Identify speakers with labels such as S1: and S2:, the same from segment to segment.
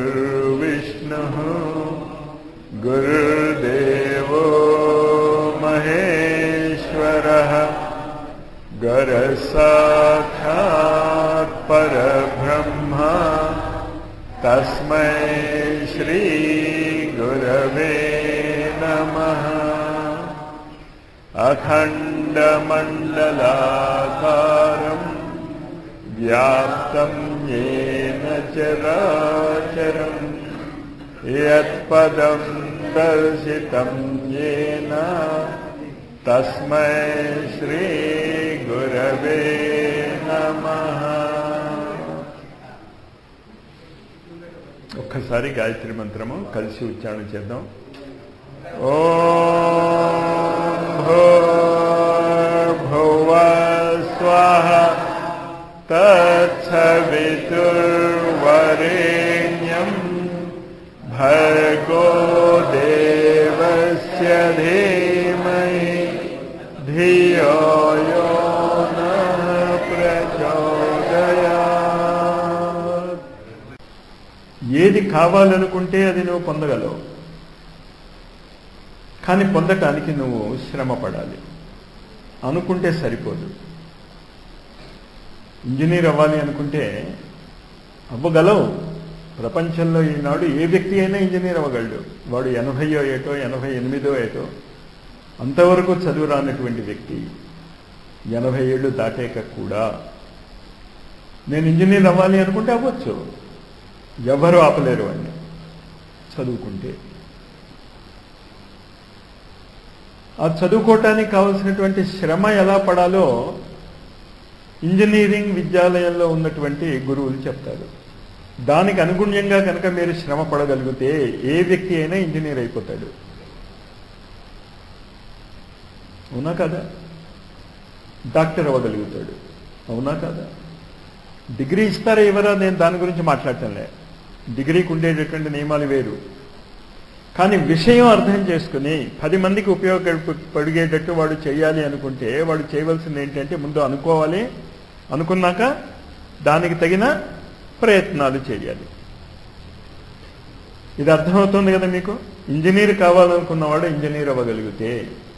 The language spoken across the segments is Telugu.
S1: गुरुर्विष्णुः गुरुर्देवो महेश्वरः गुरुसाक्षात् परब्रह्म तस्मै श्री गुरवे नमः। अखण्डमण्डलाकारम् व्याप्तं येन चराचरम् यत्पदं दर्शितं येन तस्मै श्री गुरवे नमः। ఒక్కసారి గాయత్రి మంత్రము కలిసి ఉచ్చారణ చేద్దాం. ఓం భూర్భువః స్వః తత్సవితుర్వరేణ్యం భర్గో దేవస్య ధీమహి ధియో యో నః ప్రచోదయాత్. ఏది కావాలనుకుంటే అది నువ్వు పొందగలవు, కానీ పొందటానికి నువ్వు శ్రమ పడాలి. అనుకుంటే సరిపోదు. ఇంజనీర్ అవ్వాలి అనుకుంటే అవ్వగలవు. ప్రపంచంలో ఈనాడు ఏ వ్యక్తి అయినా ఇంజనీర్ అవ్వగలడు. వాడు 80 ఏటో 88 ఏటో అంతవరకు చదువు రానటువంటి వ్యక్తి 80 ఏళ్ళు దాటాక కూడా నేను ఇంజనీర్ అవ్వాలి అనుకుంటే అవ్వచ్చు. ఎవరు ఆపలేరు అని చదువుకుంటే. ఆ చదువుకోవటానికి కావలసినటువంటి శ్రమ ఎలా పడాలో ఇంజనీరింగ్ విద్యాలయంలో ఉన్నటువంటి గురువులు చెప్తారు. దానికి అనుగుణ్యంగా కనుక మీరు శ్రమ పడగలిగితే ఏ వ్యక్తి అయినా ఇంజనీర్ అయిపోతాడు. అవునా కదా? డాక్టర్ అవ్వగలుగుతాడు. అవునా కదా? డిగ్రీ ఇస్తారా ఎవరా నేను దాని గురించి మాట్లాడటంలే. డిగ్రీకి ఉండేటటువంటి నియమాలు వేరు. కానీ విషయం అర్థం చేసుకుని 10 మందికి ఉపయోగపడిగేటట్టు వాడు చేయాలి అనుకుంటే వాడు చేయవలసింది ఏంటంటే ముందు అనుకోవాలి. అనుకున్నాక దానికి తగిన ప్రయత్నాలు చేయాలి. ఇది అర్థమవుతుంది కదా మీకు? ఇంజనీర్ కావాలనుకున్నవాడు ఇంజనీర్ అవ్వగలిగితే,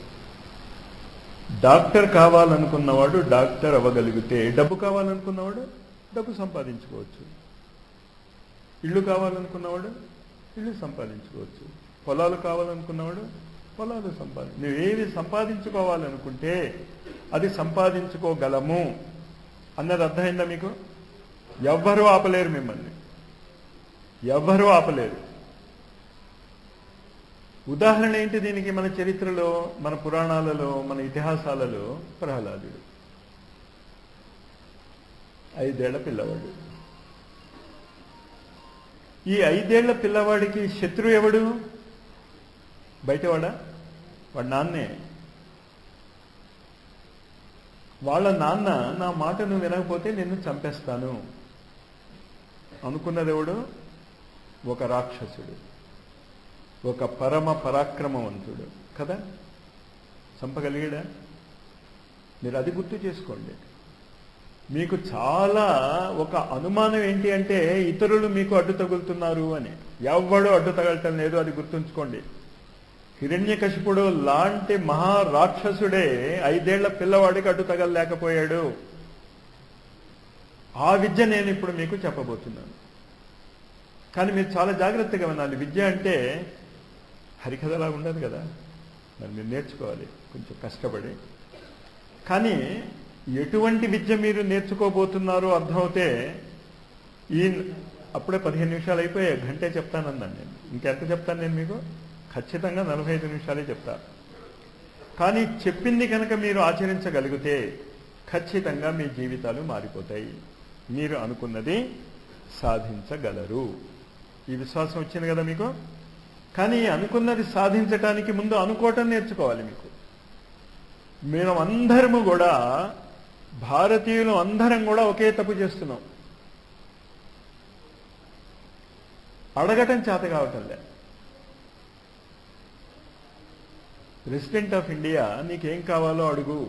S1: డాక్టర్ కావాలనుకున్నవాడు డాక్టర్ అవ్వగలిగితే, డబ్బు కావాలనుకున్నవాడు డబ్బు సంపాదించుకోవచ్చు, ఇల్లు కావాలనుకున్నవాడు ఇల్లు సంపాదించుకోవచ్చు, పొలాలు కావాలనుకున్నవాడు పొలాలు నువ్వేవి సంపాదించుకోవాలనుకుంటే అది సంపాదించుకోగలము అన్నది అర్థమైందా మీకు? ఎవ్వరూ ఆపలేరు మిమ్మల్ని. ఎవ్వరూ ఆపలేరు. ఉదాహరణ ఏంటి దీనికి? మన చరిత్రలో, మన పురాణాలలో, మన ఇతిహాసాలలో ప్రహ్లాదుడు 5 ఏళ్ల పిల్లవాడు. ఈ 5 ఏళ్ల పిల్లవాడికి శత్రువు ఎవడు? బయటవాడా? వాడు నాన్నే. వాళ్ళ నాన్న నా మాట నువ్వు వినకపోతే నిన్ను చంపేస్తాను అనుకున్నదెవడు? ఒక రాక్షసుడు, ఒక పరమ పరాక్రమవంతుడు కదా. చంపగలిగాడా? మీరు అది గుర్తు చేసుకోండి. మీకు చాలా ఒక అనుమానం ఏంటి అంటే ఇతరులు మీకు అడ్డు తగులుతున్నారు అని. ఎవ్వడూ అడ్డు తగలటం లేదు, అది గుర్తుంచుకోండి. హిరణ్యకశిపుడు లాంటి మహారాక్షసుడే 5 ఏళ్ల పిల్లవాడికి అడ్డు తగలలేకపోయాడు. ఆ విద్య నేను ఇప్పుడు మీకు చెప్పబోతున్నాను. కానీ మీరు చాలా జాగ్రత్తగా వినాలి. విద్య అంటే హరికథలా ఉండదు కదా, మరి మీరు నేర్చుకోవాలి కొంచెం కష్టపడి. కానీ ఎటువంటి విద్య మీరు నేర్చుకోబోతున్నారో అర్థమవుతే అప్పుడే 15 నిమిషాలు అయిపోయాయి. గంటే చెప్తానన్నాను నేను. ఇంకెంత చెప్తాను నేను మీకు? ఖచ్చితంగా 45 నిమిషాలే చెప్తా. కానీ చెప్పింది కనుక మీరు ఆచరించగలిగితే ఖచ్చితంగా మీ జీవితాలు మారిపోతాయి. మీరు అనుకున్నది సాధించగలరు. ఈ విశ్వాసం వచ్చింది కదా మీకు? కానీ అనుకున్నది సాధించటానికి ముందు అనుకోవటం నేర్చుకోవాలి మీకు. మేము అందరము కూడా, భారతీయులు అందరం కూడా ఒకే తప్పు చేస్తున్నాం. అడగటం చేత కావటంలే. ప్రెసిడెంట్ ఆఫ్ ఇండియా నీకేం కావాలో అడుగు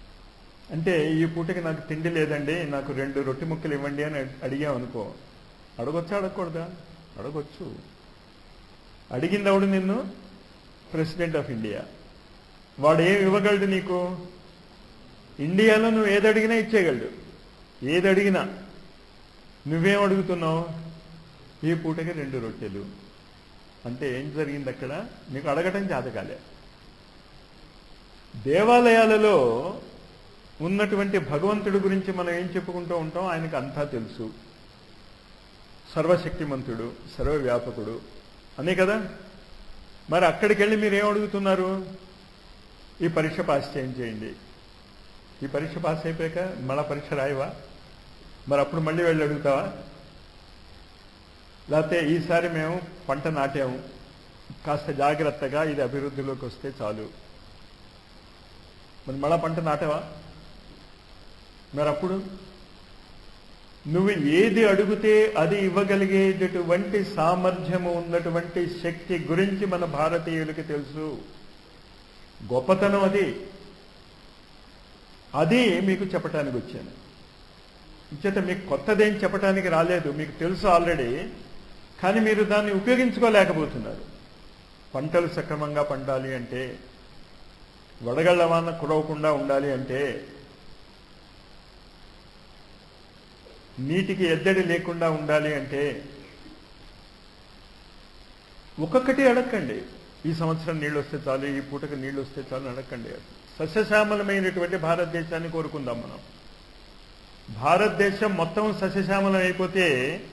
S1: అంటే, ఈ పూటకి నాకు తిండి లేదండి, నాకు 2 రొట్టె ముక్కలు ఇవ్వండి అని అడిగాం అనుకో, అడగొచ్చా అడగకూడదా? అడగొచ్చు. అడిగింది ఎవడు నిన్ను? President of India. వాడు ఏం ఇవ్వగలడు నీకు? ఇండియాలో నువ్వు ఏది అడిగినా ఇచ్చేయగలడు. ఏది అడిగినా. నువ్వేం అడుగుతున్నావు? ఈ పూటకి 2 రొట్టెలు. అంటే ఏం జరిగింది అక్కడ? నీకు అడగటం చేతకాలే. దేవాలయాలలో ఉన్నటువంటి భగవంతుడి గురించి మనం ఏం చెప్పుకుంటూ ఉంటాం? ఆయనకు అంతా తెలుసు, సర్వశక్తిమంతుడు, సర్వవ్యాపకుడు అనే కదా. మరి అక్కడికి వెళ్ళి మీరు ఏం అడుగుతున్నారు? ఈ పరీక్ష పాస్ చేయండి. ఈ పరీక్ష పాస్ అయిపోయాక మళ్ళా పరీక్ష రాయవా? మరి అప్పుడు మళ్ళీ వెళ్ళి అడుగుతావా? లేకపోతే ఈసారి మేము పంట నాటాము, కాస్త జాగ్రత్తగా ఇది అభివృద్ధిలోకి వస్తే చాలు, మరి మళ్ళా పంట నాటావా? మరి అప్పుడు నువ్వు ఏది అడిగితే అది ఇవ్వగలిగేటటువంటి సామర్థ్యము ఉన్నటువంటి శక్తి గురించి మన భారతీయులకి తెలుసు. గొప్పతనం అది. అది మీకు చెప్పటానికి వచ్చాను. ఇంచేత మీకు కొత్తదేం చెప్పటానికి రాలేదు, మీకు తెలుసు ఆల్రెడీ. కానీ మీరు దాన్ని ఉపయోగించుకోలేకపోతున్నారు. పంటలు సక్రమంగా పండాలి అంటే, వడగళ్ల వాన కురవకుండా ఉండాలి అంటే, నీటికి ఎద్దడి లేకుండా ఉండాలి అంటే, ఒక్కొక్కటి అడగండి. ఈ సంవత్సరం నీళ్ళు వస్తే చాలు, ఈ పూటకు నీళ్ళు వస్తే చాలు అడగండి. సస్యశ్యామలమైనటువంటి భారతదేశాన్ని కోరుకుందాం మనం. భారతదేశం మొత్తం సస్యశ్యామలం అయిపోతే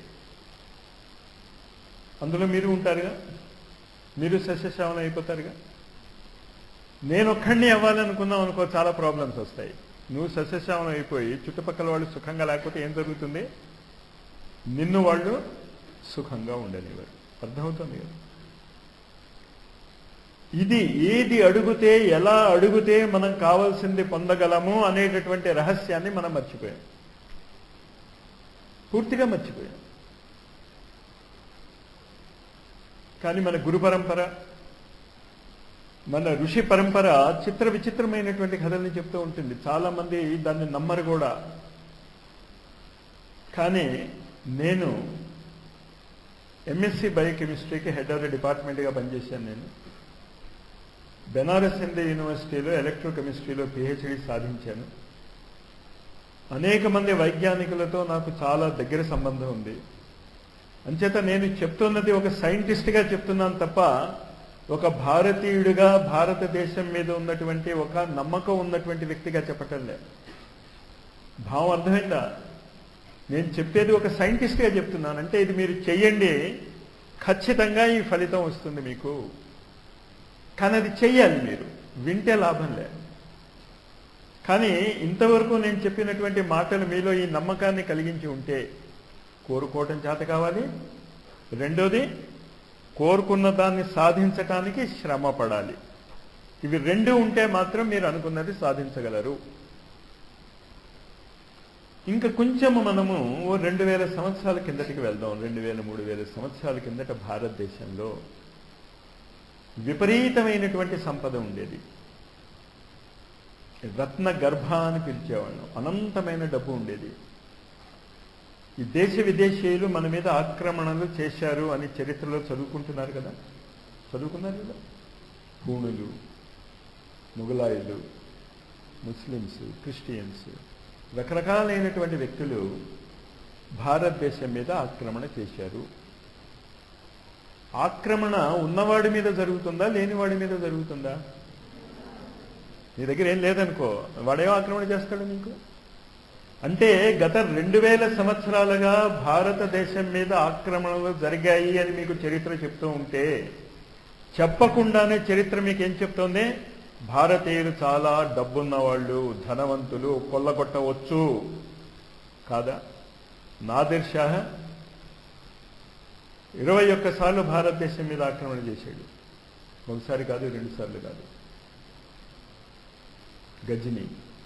S1: అందులో మీరు ఉంటారుగా, మీరు సస్యశ్యామలం అయిపోతారుగా. నేను ఒక్కడిని అవ్వాలనుకున్నాం అనుకో, చాలా ప్రాబ్లమ్స్ వస్తాయి. నువ్వు సస్యశ్యామలం అయిపోయి చుట్టుపక్కల వాళ్ళు సుఖంగా లేకపోతే ఏం జరుగుతుంది? నిన్ను వాళ్ళు సుఖంగా ఉండనివారు. అర్థమవుతుంది కదా. ఇది ఏది అడిగితే, ఎలా అడిగితే మనం కావాల్సింది పొందగలము అనేటటువంటి రహస్యాన్ని మనం మర్చిపోయాం, పూర్తిగా మర్చిపోయాం. కానీ మన గురు పరంపర, మన ఋషి పరంపర చిత్ర విచిత్రమైనటువంటి కథల్ని చెప్తూ ఉంటుంది. చాలా మంది దాన్ని నమ్మరు కూడా. కానీ నేను ఎంఎస్సి బయోకెమిస్ట్రీకి హెడ్ ఆఫ్ ది డిపార్ట్మెంట్గా పనిచేశాను. నేను బెనారస్ హిందూ యూనివర్సిటీలో ఎలక్ట్రోకెమిస్ట్రీలో పిహెచ్డి సాధించాను. అనేక మంది వైజ్ఞానికులతో నాకు చాలా దగ్గర సంబంధం ఉంది. అంచేత నేను చెప్తున్నది ఒక సైంటిస్ట్గా చెప్తున్నాను తప్ప ఒక భారతీయుడిగా భారతదేశం మీద ఉన్నటువంటి ఒక నమ్మకం ఉన్నటువంటి వ్యక్తిగా చెప్పటం లేదు. భావం అర్థమైందా? నేను చెప్పేది ఒక సైంటిస్ట్గా చెప్తున్నాను. అంటే ఇది మీరు చెయ్యండి, ఖచ్చితంగా ఈ ఫలితం వస్తుంది మీకు. కానీ అది చెయ్యాలి, మీరు వింటే లాభం లేదు. కానీ ఇంతవరకు నేను చెప్పినటువంటి మాటలు మీలో ఈ నమ్మకాన్ని కలిగించి ఉంటే, కోరుకోవటం చేత కావాలి. రెండోది, కోరుకున్న దాన్ని సాధించటానికి శ్రమ పడాలి. ఇవి రెండు ఉంటే మాత్రం మీరు అనుకున్నది సాధించగలరు. ఇంకా కొంచెము మనము 2000 సంవత్సరాల కిందటికి వెళ్దాం. 2000-3000 సంవత్సరాల కిందట భారతదేశంలో విపరీతమైనటువంటి సంపద ఉండేది. రత్న గర్భ అని పిలిచేవాళ్ళం. అనంతమైన డబ్బు ఉండేది. ఈ దేశ విదేశీయులు మన మీద ఆక్రమణలు చేశారు అని చరిత్రలో చదువుకుంటున్నారు కదా, చదువుకున్నారు కదా. హూణులు, ముగలాయులు, ముస్లిమ్స్, క్రిస్టియన్స్, రకరకాలైనటువంటి వ్యక్తులు భారతదేశం మీద ఆక్రమణ చేశారు. ఆక్రమణ ఉన్నవాడి మీద జరుగుతుందా, లేనివాడి మీద జరుగుతుందా? నీ దగ్గర ఏం లేదనుకో, వాడేమో ఆక్రమణ చేస్తాడు నీకు. అంటే గత 2000 సంవత్సరాలుగా భారతదేశం మీద ఆక్రమణలు జరిగాయి అని మీకు చరిత్ర చెప్తూ ఉంటే, చెప్పకుండానే చరిత్ర మీకు ఏం చెప్తోంది? భారతీయులు చాలా డబ్బున్న వాళ్ళు, ధనవంతులు, కొల్లగొట్టవచ్చు కాదా? నాదిర్ షా 21 సార్లు భారతదేశం మీద ఆక్రమణ చేశాడు. ఒకసారి కాదు, 2 సార్లు కాదు. గజని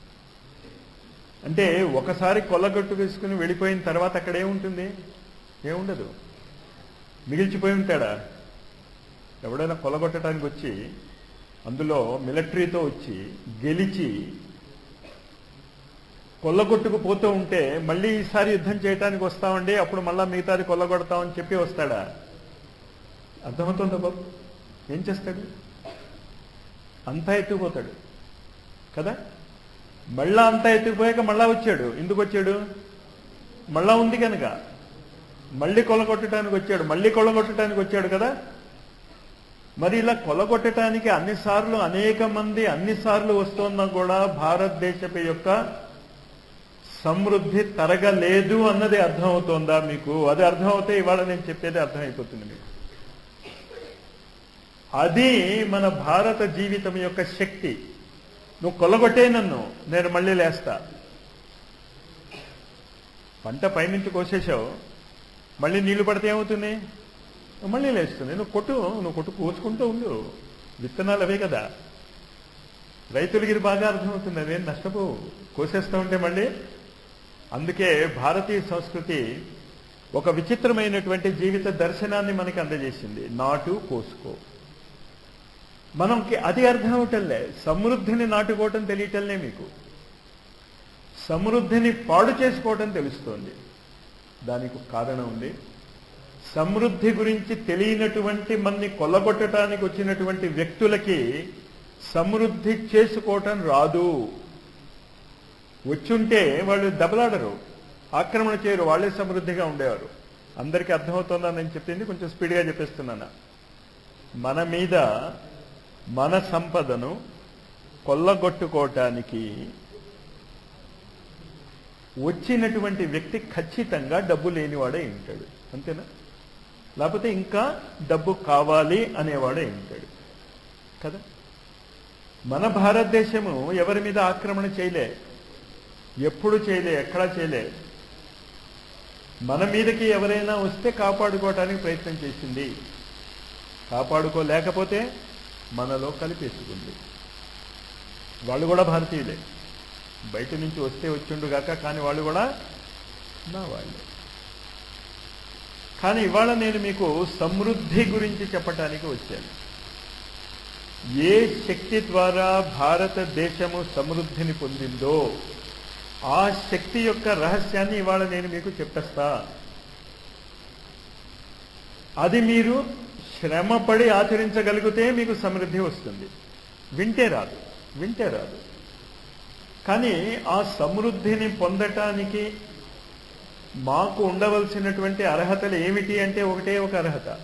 S1: అంటే ఒకసారి కొల్లగొట్టు వేసుకుని వెళ్ళిపోయిన తర్వాత అక్కడ ఏముంటుంది? ఏముండదు. మిగిల్చిపోయి ఉంటాడా? ఎవడైనా కొల్లగొట్టడానికి వచ్చి, అందులో మిలిటరీతో వచ్చి గెలిచి కొల్లగొట్టుకుపోతూ ఉంటే మళ్ళీ ఈసారి యుద్ధం చేయడానికి వస్తామండి, అప్పుడు మళ్ళా మిగతాది కొల్లగొడతామని చెప్పి వస్తాడా? అర్థమవుతుందా బాబు? ఏం చేస్తాడు? అంతా ఎత్తుకుపోతాడు కదా. మళ్ళా అంతా ఎత్తుకుపోయాక మళ్ళా వచ్చాడు. ఎందుకు వచ్చాడు? మళ్ళా ఉంది కనుక. మళ్ళీ కొల్లగొట్టడానికి వచ్చాడు, మళ్ళీ కొల్లగొట్టడానికి వచ్చాడు కదా. మరి ఇలా కొల్లగొట్టడానికి అన్నిసార్లు అనేక మంది అన్నిసార్లు వస్తున్నా కూడా భారతదేశపు యొక్క సమృద్ధి తరగలేదు అన్నది అర్థమవుతోందా మీకు? అది అర్థమవుతే ఇవాళ నేను చెప్పేది అర్థమైపోతుంది మీకు. అది మన భారత జీవితం యొక్క శక్తి. నువ్వు కొల్లగొట్టే నన్ను, నేను మళ్ళీ లేస్తా. పంట పైనుంచి కోసేసావు, మళ్ళీ నీళ్లు పడితే ఏమవుతుంది? మళ్ళీ లేస్తుంది. నువ్వు కొట్టు కోసుకుంటూ ఉండు. విత్తనాలు అవే కదా. రైతులకి ఇది బాగా అర్థమవుతుంది. అదేం నష్టపోవు, కోసేస్తూ ఉంటే మళ్ళీ. అందుకే భారతీయ సంస్కృతి ఒక విచిత్రమైనటువంటి జీవిత దర్శనాన్ని మనకి అందజేసింది. నాటు కోసుకో. మనకి అది అర్థం అవటంలే. సమృద్ధిని నాటుకోవటం తెలియటంలే మీకు. సమృద్ధిని పాడు చేసుకోవటం తెలుస్తోంది. దానికి కారణం ఉంది. సమృద్ధి గురించి తెలియనటువంటి మన్ని కొల్లగొట్టడానికి వచ్చినటువంటి వ్యక్తులకి సమృద్ధి చేసుకోవటం రాదు. వచ్చుంటే వాళ్ళు దెబ్బలాడరు, ఆక్రమణ చేయరు, వాళ్ళే సమృద్ధిగా ఉండేవారు. అందరికీ అర్థమవుతుందా నేను చెప్పింది? కొంచెం స్పీడ్గా చెప్పేస్తున్నాను. మన మీద మన సంపదను కొల్లగొట్టుకోవటానికి వచ్చినటువంటి వ్యక్తి ఖచ్చితంగా డబ్బు లేనివాడే ఉంటాడు. అంతేనా? లేకపోతే ఇంకా డబ్బు కావాలి అనేవాడే ఉంటాడు కదా. మన భారతదేశము ఎవరి మీద ఆక్రమణ చేయలే, ఎప్పుడు చేయలే, ఎక్కడా చేయలే. మన మీదకి ఎవరైనా వస్తే కాపాడుకోవటానికి ప్రయత్నం చేసింది. కాపాడుకోలేకపోతే మనలో కలిపేసుకుంది. వాళ్ళు కూడా భారతీయులే. బయట నుంచి వస్తే వచ్చిండుగాక, కానీ వాళ్ళు కూడా నా వాళ్ళే. కానీ ఇవాళ నేను మీకు సమృద్ధి గురించి చెప్పటానికి వచ్చాను. ఏ శక్తి ద్వారా భారతదేశము సమృద్ధిని పొందిందో ఆ శక్తి యొక్క రహస్యాన్ని ఇవాళ నేను మీకు చెప్పేస్తా. అది మీరు శ్రమపడి ఆచరించగలిగితే మీకు సమృద్ధి వస్తుంది. వింటే రాదు. కానీ ఆ సమృద్ధిని పొందటానికి మాకు ఉండవలసినటువంటి అర్హతలు ఏమిటి అంటే ఒకటే ఒక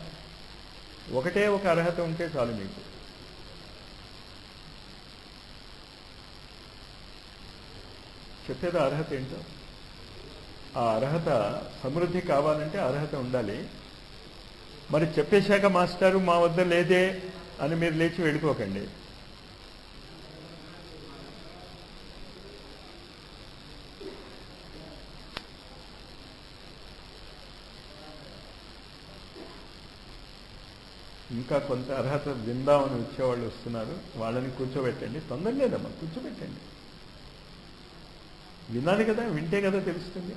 S1: అర్హత ఉంటే చాలు మీకు. చెప్పేది అర్హత ఏంటో. ఆ అర్హత, సమృద్ధి కావాలంటే అర్హత ఉండాలి. మరి చెప్పేశాక మాస్టారు మా వద్ద లేదే అని మీరు లేచి వెళ్ళిపోకండి. ఇంకా కొంత అర్హత విందామని వచ్చేవాళ్ళు వస్తున్నారు, వాళ్ళని కూర్చోబెట్టండి. తొందర లేదమ్మా, కూర్చోబెట్టండి. వినాలి కదా, వింటే కదా తెలుస్తుంది.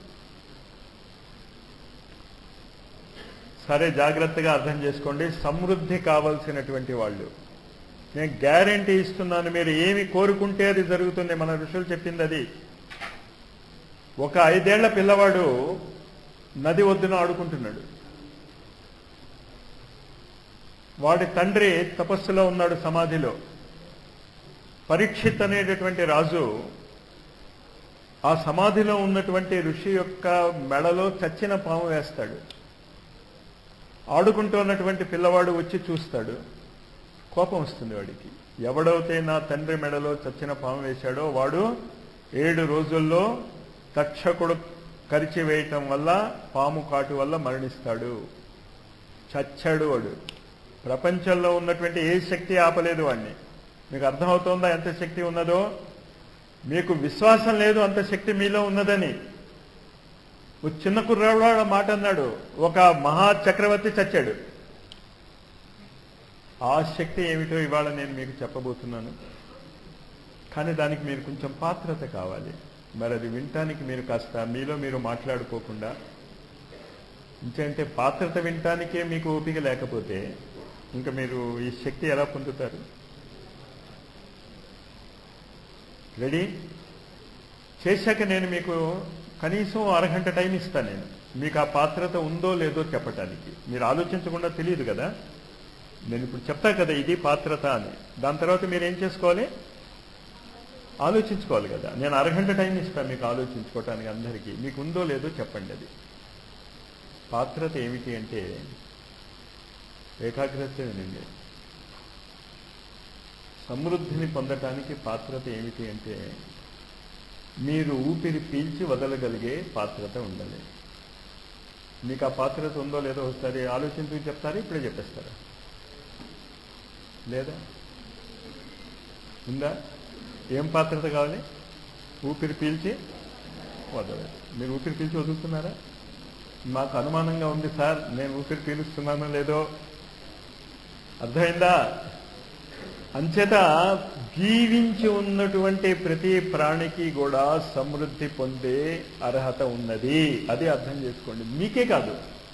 S1: సరే, జాగ్రత్తగా అర్థం చేసుకోండి. సమృద్ధి కావాల్సినటువంటి వాళ్ళు నేను గ్యారెంటీ ఇస్తున్నాను, మీరు ఏమి కోరుకుంటే అది జరుగుతుంది. మన ఋషులు చెప్పింది అది. ఒక 5 ఏళ్ల పిల్లవాడు నది ఒడ్డున ఆడుకుంటున్నాడు. వాడి తండ్రి తపస్సులో ఉన్నాడు, సమాధిలో. పరీక్షిత్ అనేటటువంటి రాజు ఆ సమాధిలో ఉన్నటువంటి ఋషి యొక్క మెడలో చచ్చిన పాము వేస్తాడు. ఆడుకుంటూ ఉన్నటువంటి పిల్లవాడు వచ్చి చూస్తాడు. కోపం వస్తుంది వాడికి. ఎవడైతే నా తండ్రి మెడలో చచ్చిన పాము వేశాడో వాడు 7 రోజుల్లో తక్షకుడు కరిచివేయటం వల్ల, పాము కాటు వల్ల మరణిస్తాడు. చచ్చాడు వాడు. ప్రపంచంలో ఉన్నటువంటి ఏ శక్తి ఆపలేదు వాడిని. మీకు అర్థమవుతోందా ఎంత శక్తి ఉన్నదో? మీకు విశ్వాసం లేదు అంత శక్తి మీలో ఉన్నదని. ఒక చిన్న కుర్రాడు మాట అన్నాడు, ఒక మహా చక్రవర్తి చచ్చాడు. ఆ శక్తి ఏమిటో ఇవాళ నేను మీకు చెప్పబోతున్నాను. కానీ దానికి మీరు కొంచెం పాత్రత కావాలి. మరి అది వినటానికి మీరు కాస్త మీలో మీరు మాట్లాడుకోకుండా, ఇంకంటే పాత్రత వినటానికే మీకు ఓపిక లేకపోతే ఇంకా మీరు ఈ శక్తి ఎలా పొందుతారు? రెడీ? చేశాక నేను మీకు కనీసం అరగంట టైం ఇస్తాను. నేను మీకు ఆ పాత్రత ఉందో లేదో చెప్పటానికి. మీరు ఆలోచించకుండా తెలియదు కదా. నేను ఇప్పుడు చెప్తా కదా ఇది పాత్రత అని. దాని తర్వాత మీరు ఏం చేసుకోవాలి? ఆలోచించుకోవాలి కదా. నేను అరగంట టైం ఇస్తాను మీకు ఆలోచించుకోవటానికి. అందరికీ మీకు ఉందో లేదో చెప్పండి. అది పాత్రత ఏమిటి అంటే ఏకాగ్రతేనండి. సమృద్ధిని పొందటానికి పాత్రత ఏమిటి అంటే మీరు ఊపిరి పీల్చి వదలగలిగే పాత్రత ఉండాలి. మీకు ఆ పాత్రత ఉందో లేదో ఒకసారి ఆలోచించుకు చెప్తారు, ఇప్పుడే చెప్పేస్తారా? లేదా? ఉందా? ఏం పాత్రత కావాలి? ఊపిరి పీల్చి వదలాలి. మీరు ఊపిరి పీల్చి వదులుతున్నారా? మాకు అనుమానంగా ఉంది సార్, నేను ఊపిరి పీలుస్తున్నానో లేదో. అర్థమైందా? అంచేత జీవించి ఉన్నటువంటి ప్రతి ప్రాణికి కూడా సమృద్ధి పొందే అర్హత ఉన్నది. అది అర్థం చేసుకోండి. మీకే కాదు,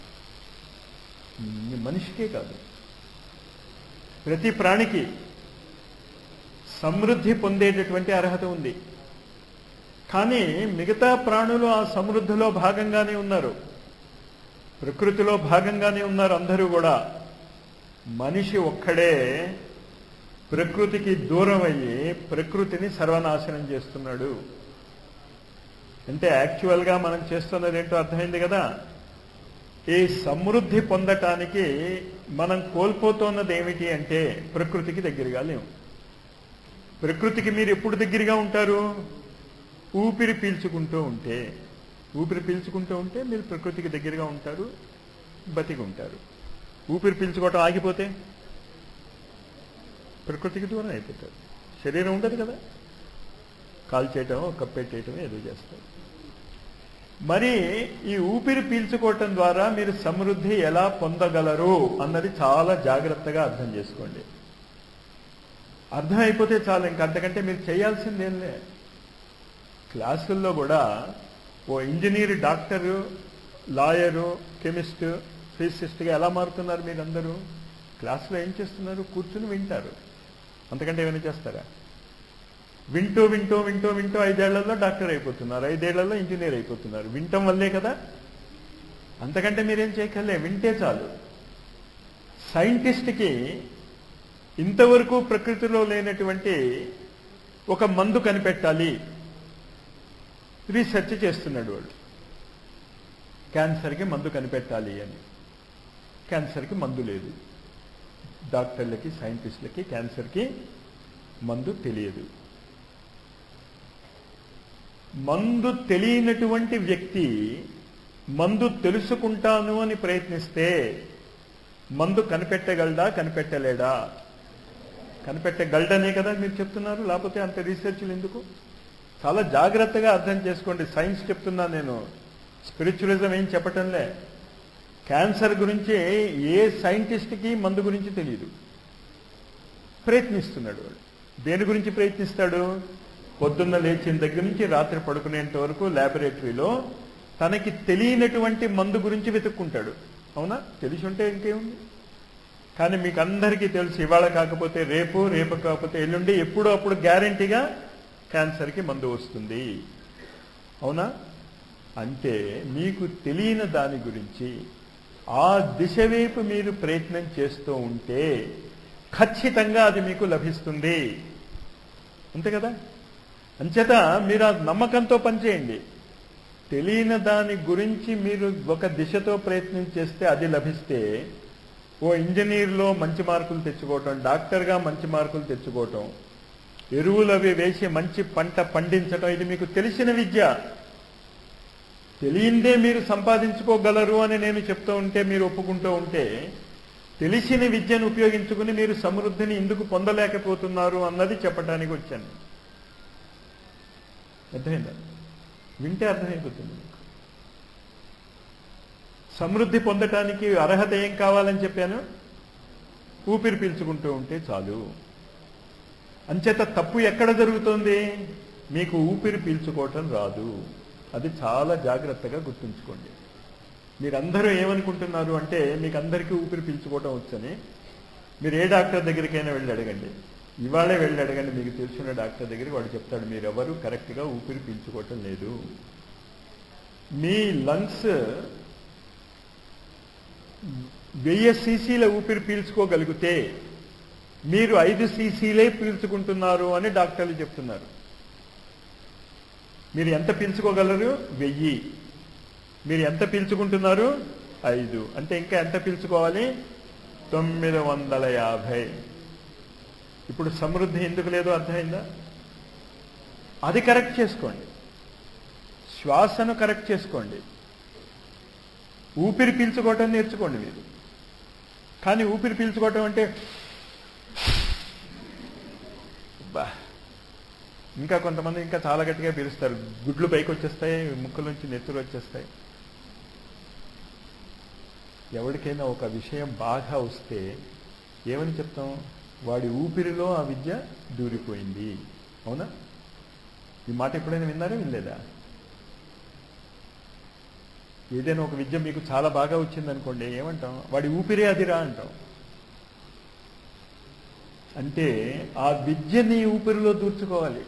S1: మనిషికే కాదు, ప్రతి ప్రాణికి సమృద్ధి పొందేటటువంటి అర్హత ఉంది. కానీ మిగతా ప్రాణులు ఆ సమృద్ధిలో భాగంగానే ఉన్నారు, ప్రకృతిలో భాగంగానే ఉన్నారు అందరూ కూడా. మనిషి ఒక్కడే ప్రకృతికి దూరం అయ్యి ప్రకృతిని సర్వనాశనం చేస్తున్నాడు. అంటే యాక్చువల్గా మనం చేస్తున్నది ఏంటో అర్థమైంది కదా. ఈ సమృద్ధి పొందటానికి మనం కోల్పోతున్నది ఏమిటి అంటే ప్రకృతికి దగ్గరగా లేవు. ప్రకృతికి మీరు ఎప్పుడు దగ్గరగా ఉంటారు? ఊపిరి పీల్చుకుంటూ ఉంటే. ఊపిరి పీల్చుకుంటూ ఉంటే మీరు ప్రకృతికి దగ్గరగా ఉంటారు, బతికి ఉంటారు. ఊపిరి పీల్చుకోవటం ఆగిపోతే ప్రకృతికి దూరం అయిపోతారు. శరీరం ఉండదు కదా, కాల్ చేయటం, కప్పెట్టేయటం ఏదో చేస్తారు. మరి ఈ ఊపిరి పీల్చుకోవటం ద్వారా మీరు సమృద్ధి ఎలా పొందగలరు అన్నది చాలా జాగ్రత్తగా అర్థం చేసుకోండి. అర్థం అయిపోతే చాలు, ఇంక అంతకంటే మీరు చేయాల్సిందేంలే. క్లాసుల్లో కూడా ఓ ఇంజనీర్, డాక్టరు, లాయరు, కెమిస్టు, ఫిజిసిస్ట్గా ఎలా మారుతున్నారు మీరందరూ? క్లాసులో ఏం చేస్తున్నారు? కూర్చుని వింటారు. అంతకంటే ఏమైనా చేస్తారా? వింటూ వింటూ వింటూ వింటూ 5 ఏళ్లలో డాక్టర్ అయిపోతున్నారు, 5 ఏళ్లలో ఇంజనీర్ అయిపోతున్నారు. వింటం వల్లే కదా. అంతకంటే మీరేం చేయగలే, వింటే చాలు. సైంటిస్ట్కి ఇంతవరకు ప్రకృతిలో లేనటువంటి ఒక మందు కనిపెట్టాలి, రీసెర్చ్ చేస్తున్నాడు వాడు. క్యాన్సర్కి మందు కనిపెట్టాలి అని. క్యాన్సర్కి మందు లేదు. డాక్టర్లకి, సైంటిస్టులకి క్యాన్సర్కి మందు తెలియదు. మందు తెలియనటువంటి వ్యక్తి మందు తెలుసుకుంటాను అని ప్రయత్నిస్తే మందు కనిపెట్టగలడా, కనిపెట్టలేడా? కనిపెట్టగలడనే కదా మీరు చెప్తున్నారు, లేకపోతే అంత రీసెర్చ్లు ఎందుకు? చాలా జాగ్రత్తగా అర్థం చేసుకోండి. సైన్స్ చెప్తున్నా నేను, స్పిరిచువలిజం ఏం చెప్పటంలే. క్యాన్సర్ గురించి ఏ సైంటిస్ట్కి మందు గురించి తెలియదు, ప్రయత్నిస్తున్నాడు వాడు. దేని గురించి ప్రయత్నిస్తాడు? పొద్దున్న లేచిన దగ్గర నుంచి రాత్రి పడుకునేంత వరకు ల్యాబొరేటరీలో తనకి తెలియనటువంటి మందు గురించి వెతుక్కుంటాడు. అవునా? తెలిసి ఉంటే ఇంకేముంది. కానీ మీకు అందరికీ తెలుసు, ఇవాళ కాకపోతే రేపు, రేపు కాకపోతే ఎల్లుండి, ఎప్పుడో అప్పుడు గ్యారంటీగా క్యాన్సర్కి మందు వస్తుంది. అవునా? అంటే మీకు తెలియని దాని గురించి ఆ దిశ వైపు మీరు ప్రయత్నం చేస్తూ ఉంటే ఖచ్చితంగా అది మీకు లభిస్తుంది. అంతే కదా. అంచేత మీరు ఆ నమ్మకంతో పనిచేయండి. తెలియని దాని గురించి మీరు ఒక దిశతో ప్రయత్నం చేస్తే అది లభిస్తే, ఓ ఇంజనీర్లో మంచి మార్కులు తెచ్చుకోవటం, డాక్టర్గా మంచి మార్కులు తెచ్చుకోవటం, ఎరువులు అవి వేసి మంచి పంట పండించటం, ఇది మీకు తెలిసిన విద్య. తెలియందే మీరు సంపాదించుకోగలరు అని నేను చెప్తూ ఉంటే, మీరు ఒప్పుకుంటూ ఉంటే, తెలిసిన విద్యను ఉపయోగించుకుని మీరు సమృద్ధిని ఎందుకు పొందలేకపోతున్నారు అన్నది చెప్పడానికి వచ్చాను. అర్థమైందా? వింటే అర్థమైపోతుంది మీకు. సమృద్ధి పొందటానికి అర్హత ఏం కావాలని చెప్పాను? ఊపిరి పీల్చుకుంటూ ఉంటే చాలు. అంచేత తప్పు ఎక్కడ జరుగుతుంది? మీకు ఊపిరి పీల్చుకోవటం రాదు. అది చాలా జాగ్రత్తగా గుర్తుంచుకోండి. మీరందరూ ఏమనుకుంటున్నారు అంటే మీకు అందరికీ ఊపిరి పీల్చుకోవటం వచ్చని. మీరు ఏ డాక్టర్ దగ్గరికైనా వెళ్ళి అడగండి, ఇవాళే వెళ్ళి అడగండి, మీకు తెలిసిన డాక్టర్ దగ్గరికి, వాడు చెప్తాడు మీరెవరు కరెక్ట్గా ఊపిరి పీల్చుకోవటం లేదు. మీ లంగ్స్ 1000 cc ఊపిరి పీల్చుకోగలిగితే మీరు 5 cc పీల్చుకుంటున్నారు అని డాక్టర్లు చెప్తున్నారు. మీరు ఎంత పీల్చుకోగలరు? 1000. మీరు ఎంత పీల్చుకుంటున్నారు? 5. అంటే ఇంకా ఎంత పీల్చుకోవాలి? 950. ఇప్పుడు సమృద్ధి ఎందుకు లేదో అర్థమైందా? అది కరెక్ట్ చేసుకోండి, శ్వాసను కరెక్ట్ చేసుకోండి, ఊపిరి పీల్చుకోవటం నేర్చుకోండి మీరు. కానీ ఊపిరి పీల్చుకోవటం అంటే ఇంకా కొంతమంది ఇంకా చాలా గట్టిగా పీలుస్తారు, గుడ్లు పైకి వచ్చేస్తాయి, ముక్కుల నుంచి నెత్తులు వచ్చేస్తాయి. ఎవరికైనా ఒక విషయం బాగా వస్తే ఏమని చెప్తాం? వాడి ఊపిరిలో ఆ విద్య దూరిపోయింది. అవునా? ఈ మాట ఎప్పుడైనా విన్నారా, వినలేదా? ఏదైనా ఒక విద్య మీకు చాలా బాగా వచ్చిందనుకోండి, ఏమంటాం? వాడి ఊపిరే అదిరా అంటాం. అంటే ఆ విద్యని ఊపిరిలో దూర్చుకోవాలి.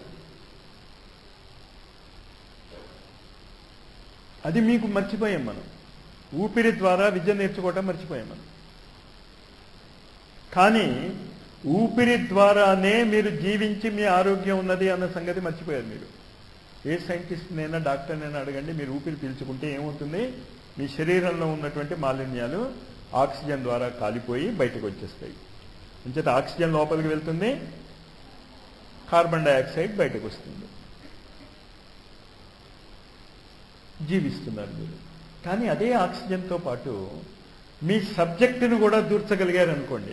S1: అది మీకు మర్చిపోయాం మనం. ఊపిరి ద్వారా విద్య నేర్చుకోవటం మర్చిపోయాం మనం. కానీ ఊపిరి ద్వారానే మీరు జీవించి మీ ఆరోగ్యం ఉన్నది అన్న సంగతి మర్చిపోయారు మీరు. ఏ సైంటిస్ట్నైనా డాక్టర్నైనా అడగండి, మీరు ఊపిరి పీల్చుకుంటే ఏమవుతుంది? మీ శరీరంలో ఉన్నటువంటి మాలిన్యాలు ఆక్సిజన్ ద్వారా కాలిపోయి బయటకు వచ్చేస్తాయి. అంచేత ఆక్సిజన్ లోపలికి వెళ్తుంది, కార్బన్ డైఆక్సైడ్ బయటకు వస్తుంది. జీవిస్తున్నారు మీరు. కానీ అదే ఆక్సిజన్తో పాటు మీ సబ్జెక్టును కూడా దూర్చగలిగారు అనుకోండి.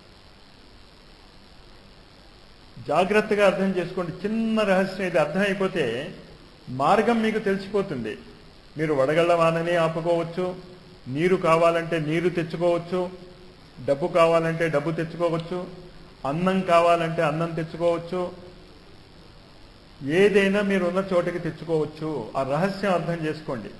S1: జాగ్రత్తగా అర్థం చేసుకోండి. చిన్న రహస్యం ఇది. అర్థమైపోతే మార్గం మీకు తెలిసిపోతుంది. మీరు వడగళ్ల వానని ఆపుకోవచ్చు, నీరు కావాలంటే నీరు తెచ్చుకోవచ్చు, డబ్బు కావాలంటే డబ్బు తెచ్చుకోవచ్చు, అన్నం కావాలంటే అన్నం తెచ్చుకోవచ్చు, ఏదైనా మీరు ఉన్న చోటకి తెచ్చుకోవచ్చు. ఆ రహస్యం అర్థం చేసుకోండి.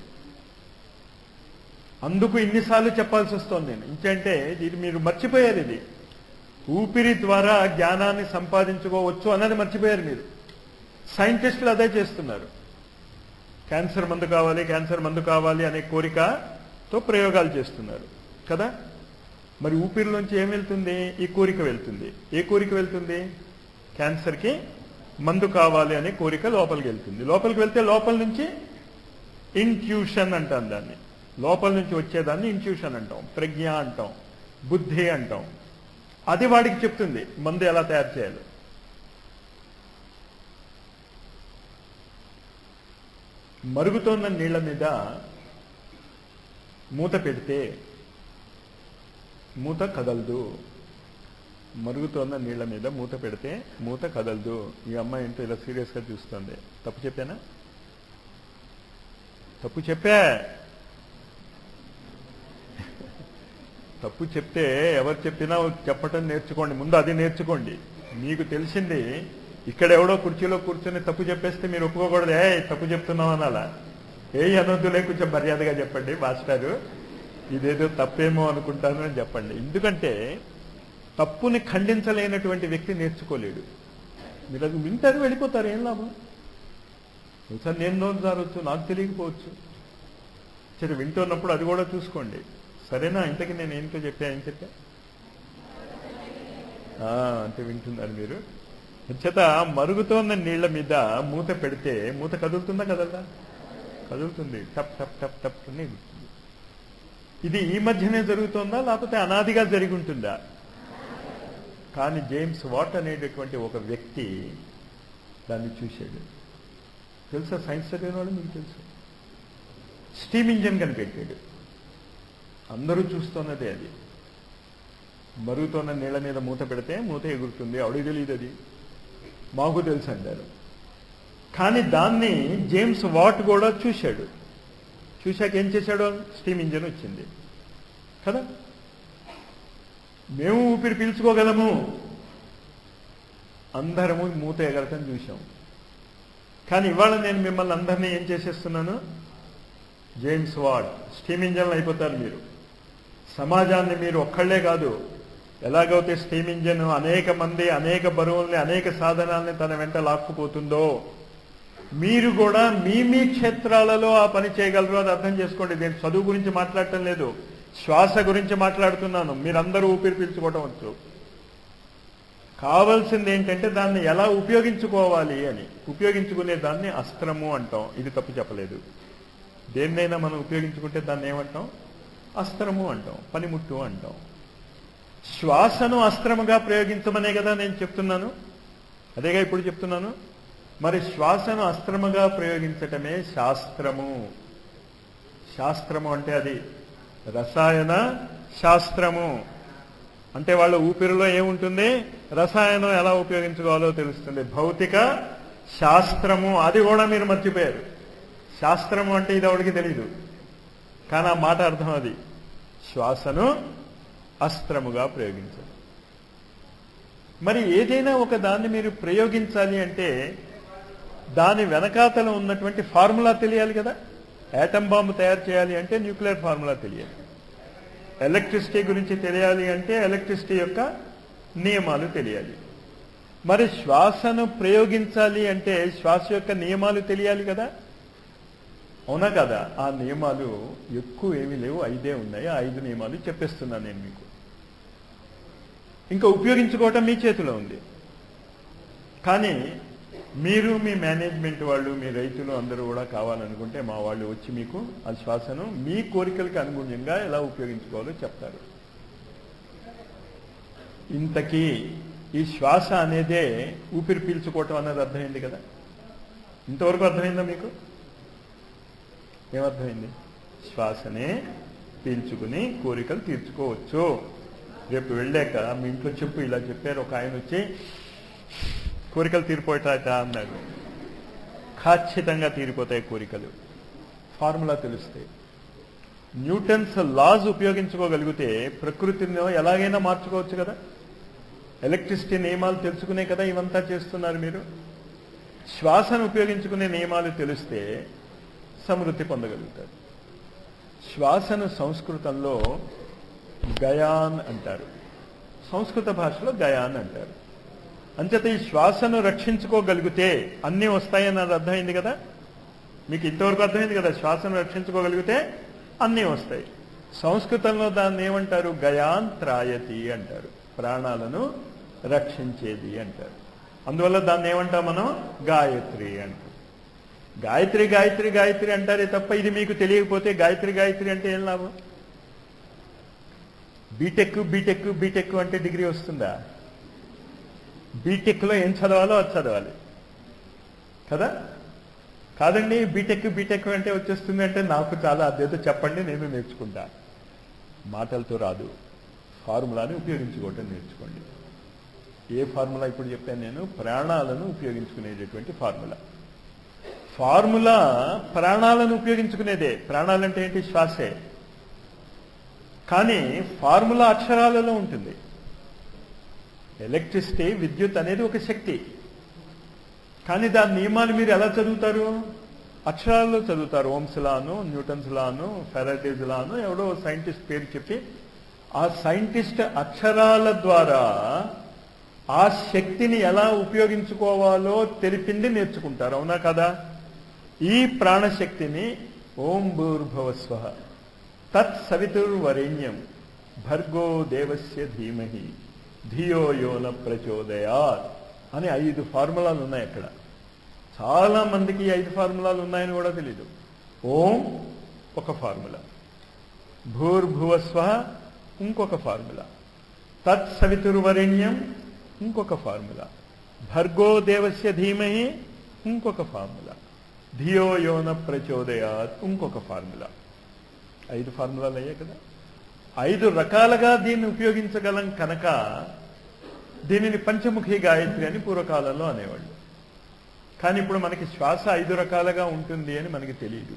S1: అందుకు ఇన్నిసార్లు చెప్పాల్సి వస్తుంది నేను. ఇంకంటే ఇది మీరు మర్చిపోయారు. ఇది ఊపిరి ద్వారా జ్ఞానాన్ని సంపాదించుకోవచ్చు అన్నది మర్చిపోయారు మీరు. సైంటిస్టులు అదే చేస్తున్నారు. క్యాన్సర్ మందు కావాలి, క్యాన్సర్ మందు కావాలి అనే కోరికతో ప్రయోగాలు చేస్తున్నారు కదా. మరి ఊపిరిలోంచి ఏం వెళ్తుంది? ఈ కోరిక వెళ్తుంది. ఏ కోరిక వెళ్తుంది? క్యాన్సర్కి మందు కావాలి అనే కోరిక లోపలికి వెళ్తుంది. లోపలికి వెళ్తే లోపల నుంచి ఇంట్యూషన్ అంటాం దాన్ని. లోపల నుంచి వచ్చేదాన్ని ఇంట్యూషన్ అంటాం, ప్రజ్ఞ అంటాం, బుద్ధి అంటాం. అది వాడికి చెప్తుంది మందు ఎలా తయారు చేయాలి. మరుగుతోన్న నీళ్ల మీద మూత పెడితే మూత కదలదు. మరుగుతోన్న నీళ్ల మీద మూత పెడితే మూత కదలదు. ఈ అమ్మాయి ఏంటో ఇలా సీరియస్గా చూస్తుంది. తప్పు చెప్పానా? తప్పు చెప్పా. తప్పు చెప్తే ఎవరు చెప్పినా చెప్పటం నేర్చుకోండి. ముందు అది నేర్చుకోండి. మీకు తెలిసింది ఇక్కడ ఎవడో కుర్చీలో కూర్చొని తప్పు చెప్పేస్తే మీరు ఒప్పుకోకూడదు. తప్పు చెప్తున్నావు అనాలా? అనొద్దులే, కొంచెం మర్యాదగా చెప్పండి మాస్టారు, ఇదేదో తప్పేమో అనుకుంటాను అని చెప్పండి. ఎందుకంటే తప్పుని ఖండించలేనటువంటి వ్యక్తి నేర్చుకోలేడు. మీరు అది వింటారు, వెళ్ళిపోతారు, ఏం లాభం? ఒకసారి నేను నోరు జారవచ్చు, నాకు తెలియకపోవచ్చు. సరే, వింటున్నప్పుడు అది కూడా చూసుకోండి. సరేనా? ఇంతకీ నేను ఏంటో ఏం చెప్పా అంటే వింటున్నారు మీరు. చేత మరుగుతోన్న నీళ్ల మీద మూత పెడితే మూత కదులుతుందా కదలదా? కదులుతుంది. టప్ టప్ టప్ టప్ అని. ఇది ఈ మధ్యనే జరుగుతుందా లేకపోతే అనాదిగా జరిగి ఉంటుందా? కానీ జేమ్స్ వాట్ అనేటటువంటి ఒక వ్యక్తి దాన్ని చూశాడు. తెలుసా? సైన్స్ చదివిన వాళ్ళు మీకు తెలుసు. స్టీమ్ ఇంజన్ కనిపెట్టాడు. అందరూ చూస్తున్నదే అది. మరుగుతున్న నీళ్ల మీద మూత పెడితే మూత ఎగురుతుంది. ఆవిడకి తెలియదు, అది మాకు తెలుసు అంటారు. కానీ దాన్ని జేమ్స్ వాట్ కూడా చూశాడు. చూశాక ఏం చేశాడు? స్టీమ్ ఇంజన్ వచ్చింది కదా. మేము ఊపిరి పీల్చుకోగలము, అందరము మూత ఎగరటం చూశాం. కానీ ఇవాళ నేను మిమ్మల్ని అందరినీ ఏం చేసేస్తున్నాను? జేమ్స్ వాట్ స్టీమ్ ఇంజన్లు అయిపోతారు మీరు. సమాజాన్ని మీరు ఒక్కళ్లే కాదు, ఎలాగైతే స్టీమ్ ఇంజిన్ అనేక మంది అనేక బరువుల్ని అనేక సాధనాల్ని తన వెంట లాక్కుపోతుందో, మీరు కూడా మీ మీ క్షేత్రాలలో ఆ పని చేయగలరు. అది అర్థం చేసుకోండి. నేను చదువు గురించి మాట్లాడటం లేదు, శ్వాస గురించి మాట్లాడుతున్నాను. మీరందరూ ఊపిరి పీల్చుకోవటం వచ్చు. కావాల్సింది ఏంటంటే దాన్ని ఎలా ఉపయోగించుకోవాలి అని. ఉపయోగించుకునే దాన్ని అస్త్రము అంటాం. ఇది తప్పు చెప్పలేదు. దేన్నైనా మనం ఉపయోగించుకుంటే దాన్ని ఏమంటాం? అస్త్రము అంటాం, పనిముట్టు అంటాం. శ్వాసను అస్త్రముగా ప్రయోగించమనే కదా నేను చెప్తున్నాను. అదేగా ఇప్పుడు చెప్తున్నాను. మరి శ్వాసను అస్త్రముగా ప్రయోగించటమే శాస్త్రము. శాస్త్రము అంటే అది రసాయన శాస్త్రము. అంటే వాళ్ళ ఊపిరిలో ఏముంటుంది? రసాయనం ఎలా ఉపయోగించుకోవాలో తెలుస్తుంది. భౌతిక శాస్త్రము, అది కూడా మీరు మర్చిపోయారు. శాస్త్రము అంటే ఇది ఎవరికి తెలీదు, కానీ ఆ మాట అర్థం అది. శ్వాసను అస్త్రముగా ప్రయోగించాలి. మరి ఏదైనా ఒక దాన్ని మీరు ప్రయోగించాలి అంటే దాని వెనకాతల ఉన్నటువంటి ఫార్ములా తెలియాలి కదా. యాటమ్ బాంబు తయారు చేయాలి అంటే న్యూక్లియర్ ఫార్ములా తెలియాలి. ఎలక్ట్రిసిటీ గురించి తెలియాలి అంటే ఎలక్ట్రిసిటీ యొక్క నియమాలు తెలియాలి. మరి శ్వాసను ప్రయోగించాలి అంటే శ్వాస యొక్క నియమాలు తెలియాలి కదా. అవునా కదా? ఆ నియమాలు ఎక్కువ ఏమీ లేవు, 5 ఉన్నాయి. ఆ 5 నియమాలు చెప్పేస్తున్నాను నేను మీకు. ఇంకా ఉపయోగించుకోవటం మీ చేతిలో ఉంది. కానీ మీరు, మీ మేనేజ్మెంట్ వాళ్ళు, మీ రైతులు అందరూ కూడా కావాలనుకుంటే మా వాళ్ళు వచ్చి మీకు ఆ శ్వాసను మీ కోరికలకు అనుగుణంగా ఎలా ఉపయోగించుకోవాలో చెప్తారు. ఇంతకీ ఈ శ్వాస అనేదే ఊపిరి పీల్చుకోవటం అన్నది అర్థమైంది కదా. ఇంతవరకు అర్థమైందా మీకు? ఏమర్థమైంది? శ్వాసనే పీల్చుకుని కోరికలు తీర్చుకోవచ్చు. రేపు వెళ్ళాక మీ ఇంట్లో చెప్పు, ఇలా చెప్పారు. ఒక ఆయన వచ్చి కోరికలు తీరిపోతాయట అన్నాడు. ఖచ్చితంగా తీరిపోతాయి కోరికలు. ఫార్ములా తెలుస్తాయి. న్యూటన్స్ లాస్ ఉపయోగించుకోగలిగితే ప్రకృతిని ఎలాగైనా మార్చుకోవచ్చు కదా. ఎలక్ట్రిసిటీ నియమాలు తెలుసుకునే కదా ఇవంతా చేస్తున్నారు మీరు. శ్వాసను ఉపయోగించుకునే నియమాలు తెలిస్తే సమృద్ధి పొందగలుగుతారు. శ్వాసను సంస్కృతంలో గయాన్ అంటారు, సంస్కృత భాషలో గయాన్ అంటారు. అంచేత ఈ శ్వాసను రక్షించుకోగలిగితే అన్నీ వస్తాయన్నది అర్థమైంది కదా. మీకు ఇంతవరకు అర్థమైంది కదా. శ్వాసను రక్షించుకోగలిగితే అన్నీ వస్తాయి. సంస్కృతంలో దాన్ని ఏమంటారు? గయాన్ త్రాయతి అంటారు. ప్రాణాలను రక్షించేది అంటారు. అందువల్ల దాన్ని ఏమంటాం మనం? గాయత్రి అంటారు. గాయత్రి గాయత్రి గాయత్రి అంటారే తప్ప ఇది మీకు తెలియకపోతే గాయత్రి గాయత్రి అంటే ఏం లాభం? బీటెక్ బీటెక్ బీటెక్ అంటే డిగ్రీ వస్తుందా? బీటెక్లో ఏం చదవాలో అది చదవాలి కదా. కాదండి, బీటెక్ బీటెక్ అంటే వచ్చేస్తుంది అంటే నాకు చాలా అదేదో చెప్పండి, నేను నేర్చుకుంటా. మాటలతో రాదు. ఫార్ములాని ఉపయోగించుకోవటం నేర్చుకోండి. ఏ ఫార్ములా ఇప్పుడు చెప్పాను నేను? ప్రాణాలను ఉపయోగించుకునేటటువంటి ఫార్ములా. ఫార్ములా ప్రాణాలను ఉపయోగించుకునేదే. ప్రాణాలంటే ఏంటి? శ్వాసే. కానీ ఫార్ములా అక్షరాలలో ఉంటుంది. ఎలక్ట్రిసిటీ, విద్యుత్ అనేది ఒక శక్తి. కానీ దాని నియమాలు మీరు ఎలా చదువుతారు? అక్షరాల్లో చదువుతారు. ఓమ్స్ లాను, న్యూటన్స్ లాను, ఫెరడేస్ లాను, ఎవడో సైంటిస్ట్ పేరు చెప్పి ఆ సైంటిస్ట్ అక్షరాల ద్వారా ఆ శక్తిని ఎలా ఉపయోగించుకోవాలో తెలిపింది నేర్చుకుంటారు. అవునా కదా? ఈ ప్రాణశక్తిని ఓం భూర్భువస్వః తత్ సవితుర్వరేణ్యం భర్గో దేవస్య ధీమహి ధియో యో న ప్రచోదయాత్ అని 5 ఫార్ములాలు ఉన్నాయి అక్కడ. చాలా మందికి 5 ఫార్ములాలు ఉన్నాయని కూడా తెలీదు. ఓం ఒక ఫార్ములా, భూర్భువస్వః ఇంకొక ఫార్ములా, తత్ సవితుర్వరేణ్యం ఇంకొక ఫార్ములా, భర్గో దేవస్య ధీమహి ఇంకొక ఫార్ములా, ధియో యో న ప్రచోదయాత్ ఇంకొక ఫార్ములా. 5 ఫార్ములాలు అయ్యాయి కదా. 5 రకాలుగా దీన్ని ఉపయోగించగలం కనుక దీనిని పంచముఖి గాయత్రి అని పూర్వకాలంలో అనేవాళ్ళు. కానీ ఇప్పుడు మనకి శ్వాస 5 రకాలుగా ఉంటుంది అని మనకి తెలియదు.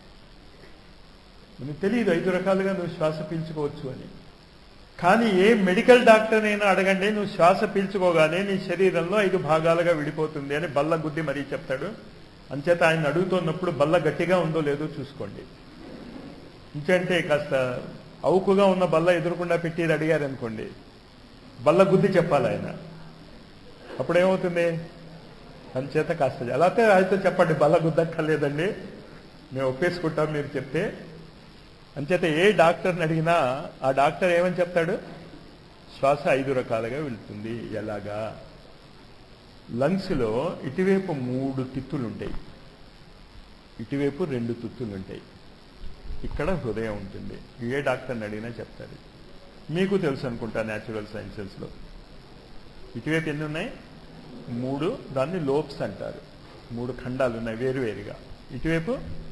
S1: మనకు తెలియదు 5 రకాలుగా నువ్వు శ్వాస పీల్చుకోవచ్చు అని. కానీ ఏ మెడికల్ డాక్టర్ అయినా అడగండి, నువ్వు శ్వాస పీల్చుకోగానే నీ శరీరంలో 5 భాగాలుగా విడిపోతుంది అని బల్ల గుద్ది మరీ చెప్తాడు. అంచేత ఆయన అడుగుతున్నప్పుడు బల్ల గట్టిగా ఉందో లేదో చూసుకోండి. ఇంకంటే కాస్త అవుకుగా ఉన్న బల్ల ఎదురకుండా పెట్టి అడిగారనుకోండి, బల్ల గుద్ది చెప్పాలి ఆయన. అప్పుడేమవుతుంది? అంచేత కాస్త అలా అయితే చెప్పండి, బల్ల గుద్దక్కర్లేదండి, మేము ఒప్పేసుకుంటాం మీరు చెప్తే. అంచేత ఏ డాక్టర్ని అడిగినా ఆ డాక్టర్ ఏమని చెప్తాడు? శ్వాస 5 రకాలుగా వెళ్తుంది. ఎలాగా? లంగ్స్లో ఇటువైపు 3 తిత్తులు ఉంటాయి, ఇటువైపు 2 తిత్తులు ఉంటాయి, ఇక్కడ హృదయం ఉంటుంది. ఏ డాక్టర్ని అడిగినా చెప్తాడు. మీకు తెలుసు అనుకుంటా న్యాచురల్ సైన్సెస్లో. ఇటువైపు ఎన్ని ఉన్నాయి? 3. దాన్ని లోబ్స్ అంటారు. 3 ఖండాలు ఉన్నాయి వేరువేరుగా. ఇటువైపు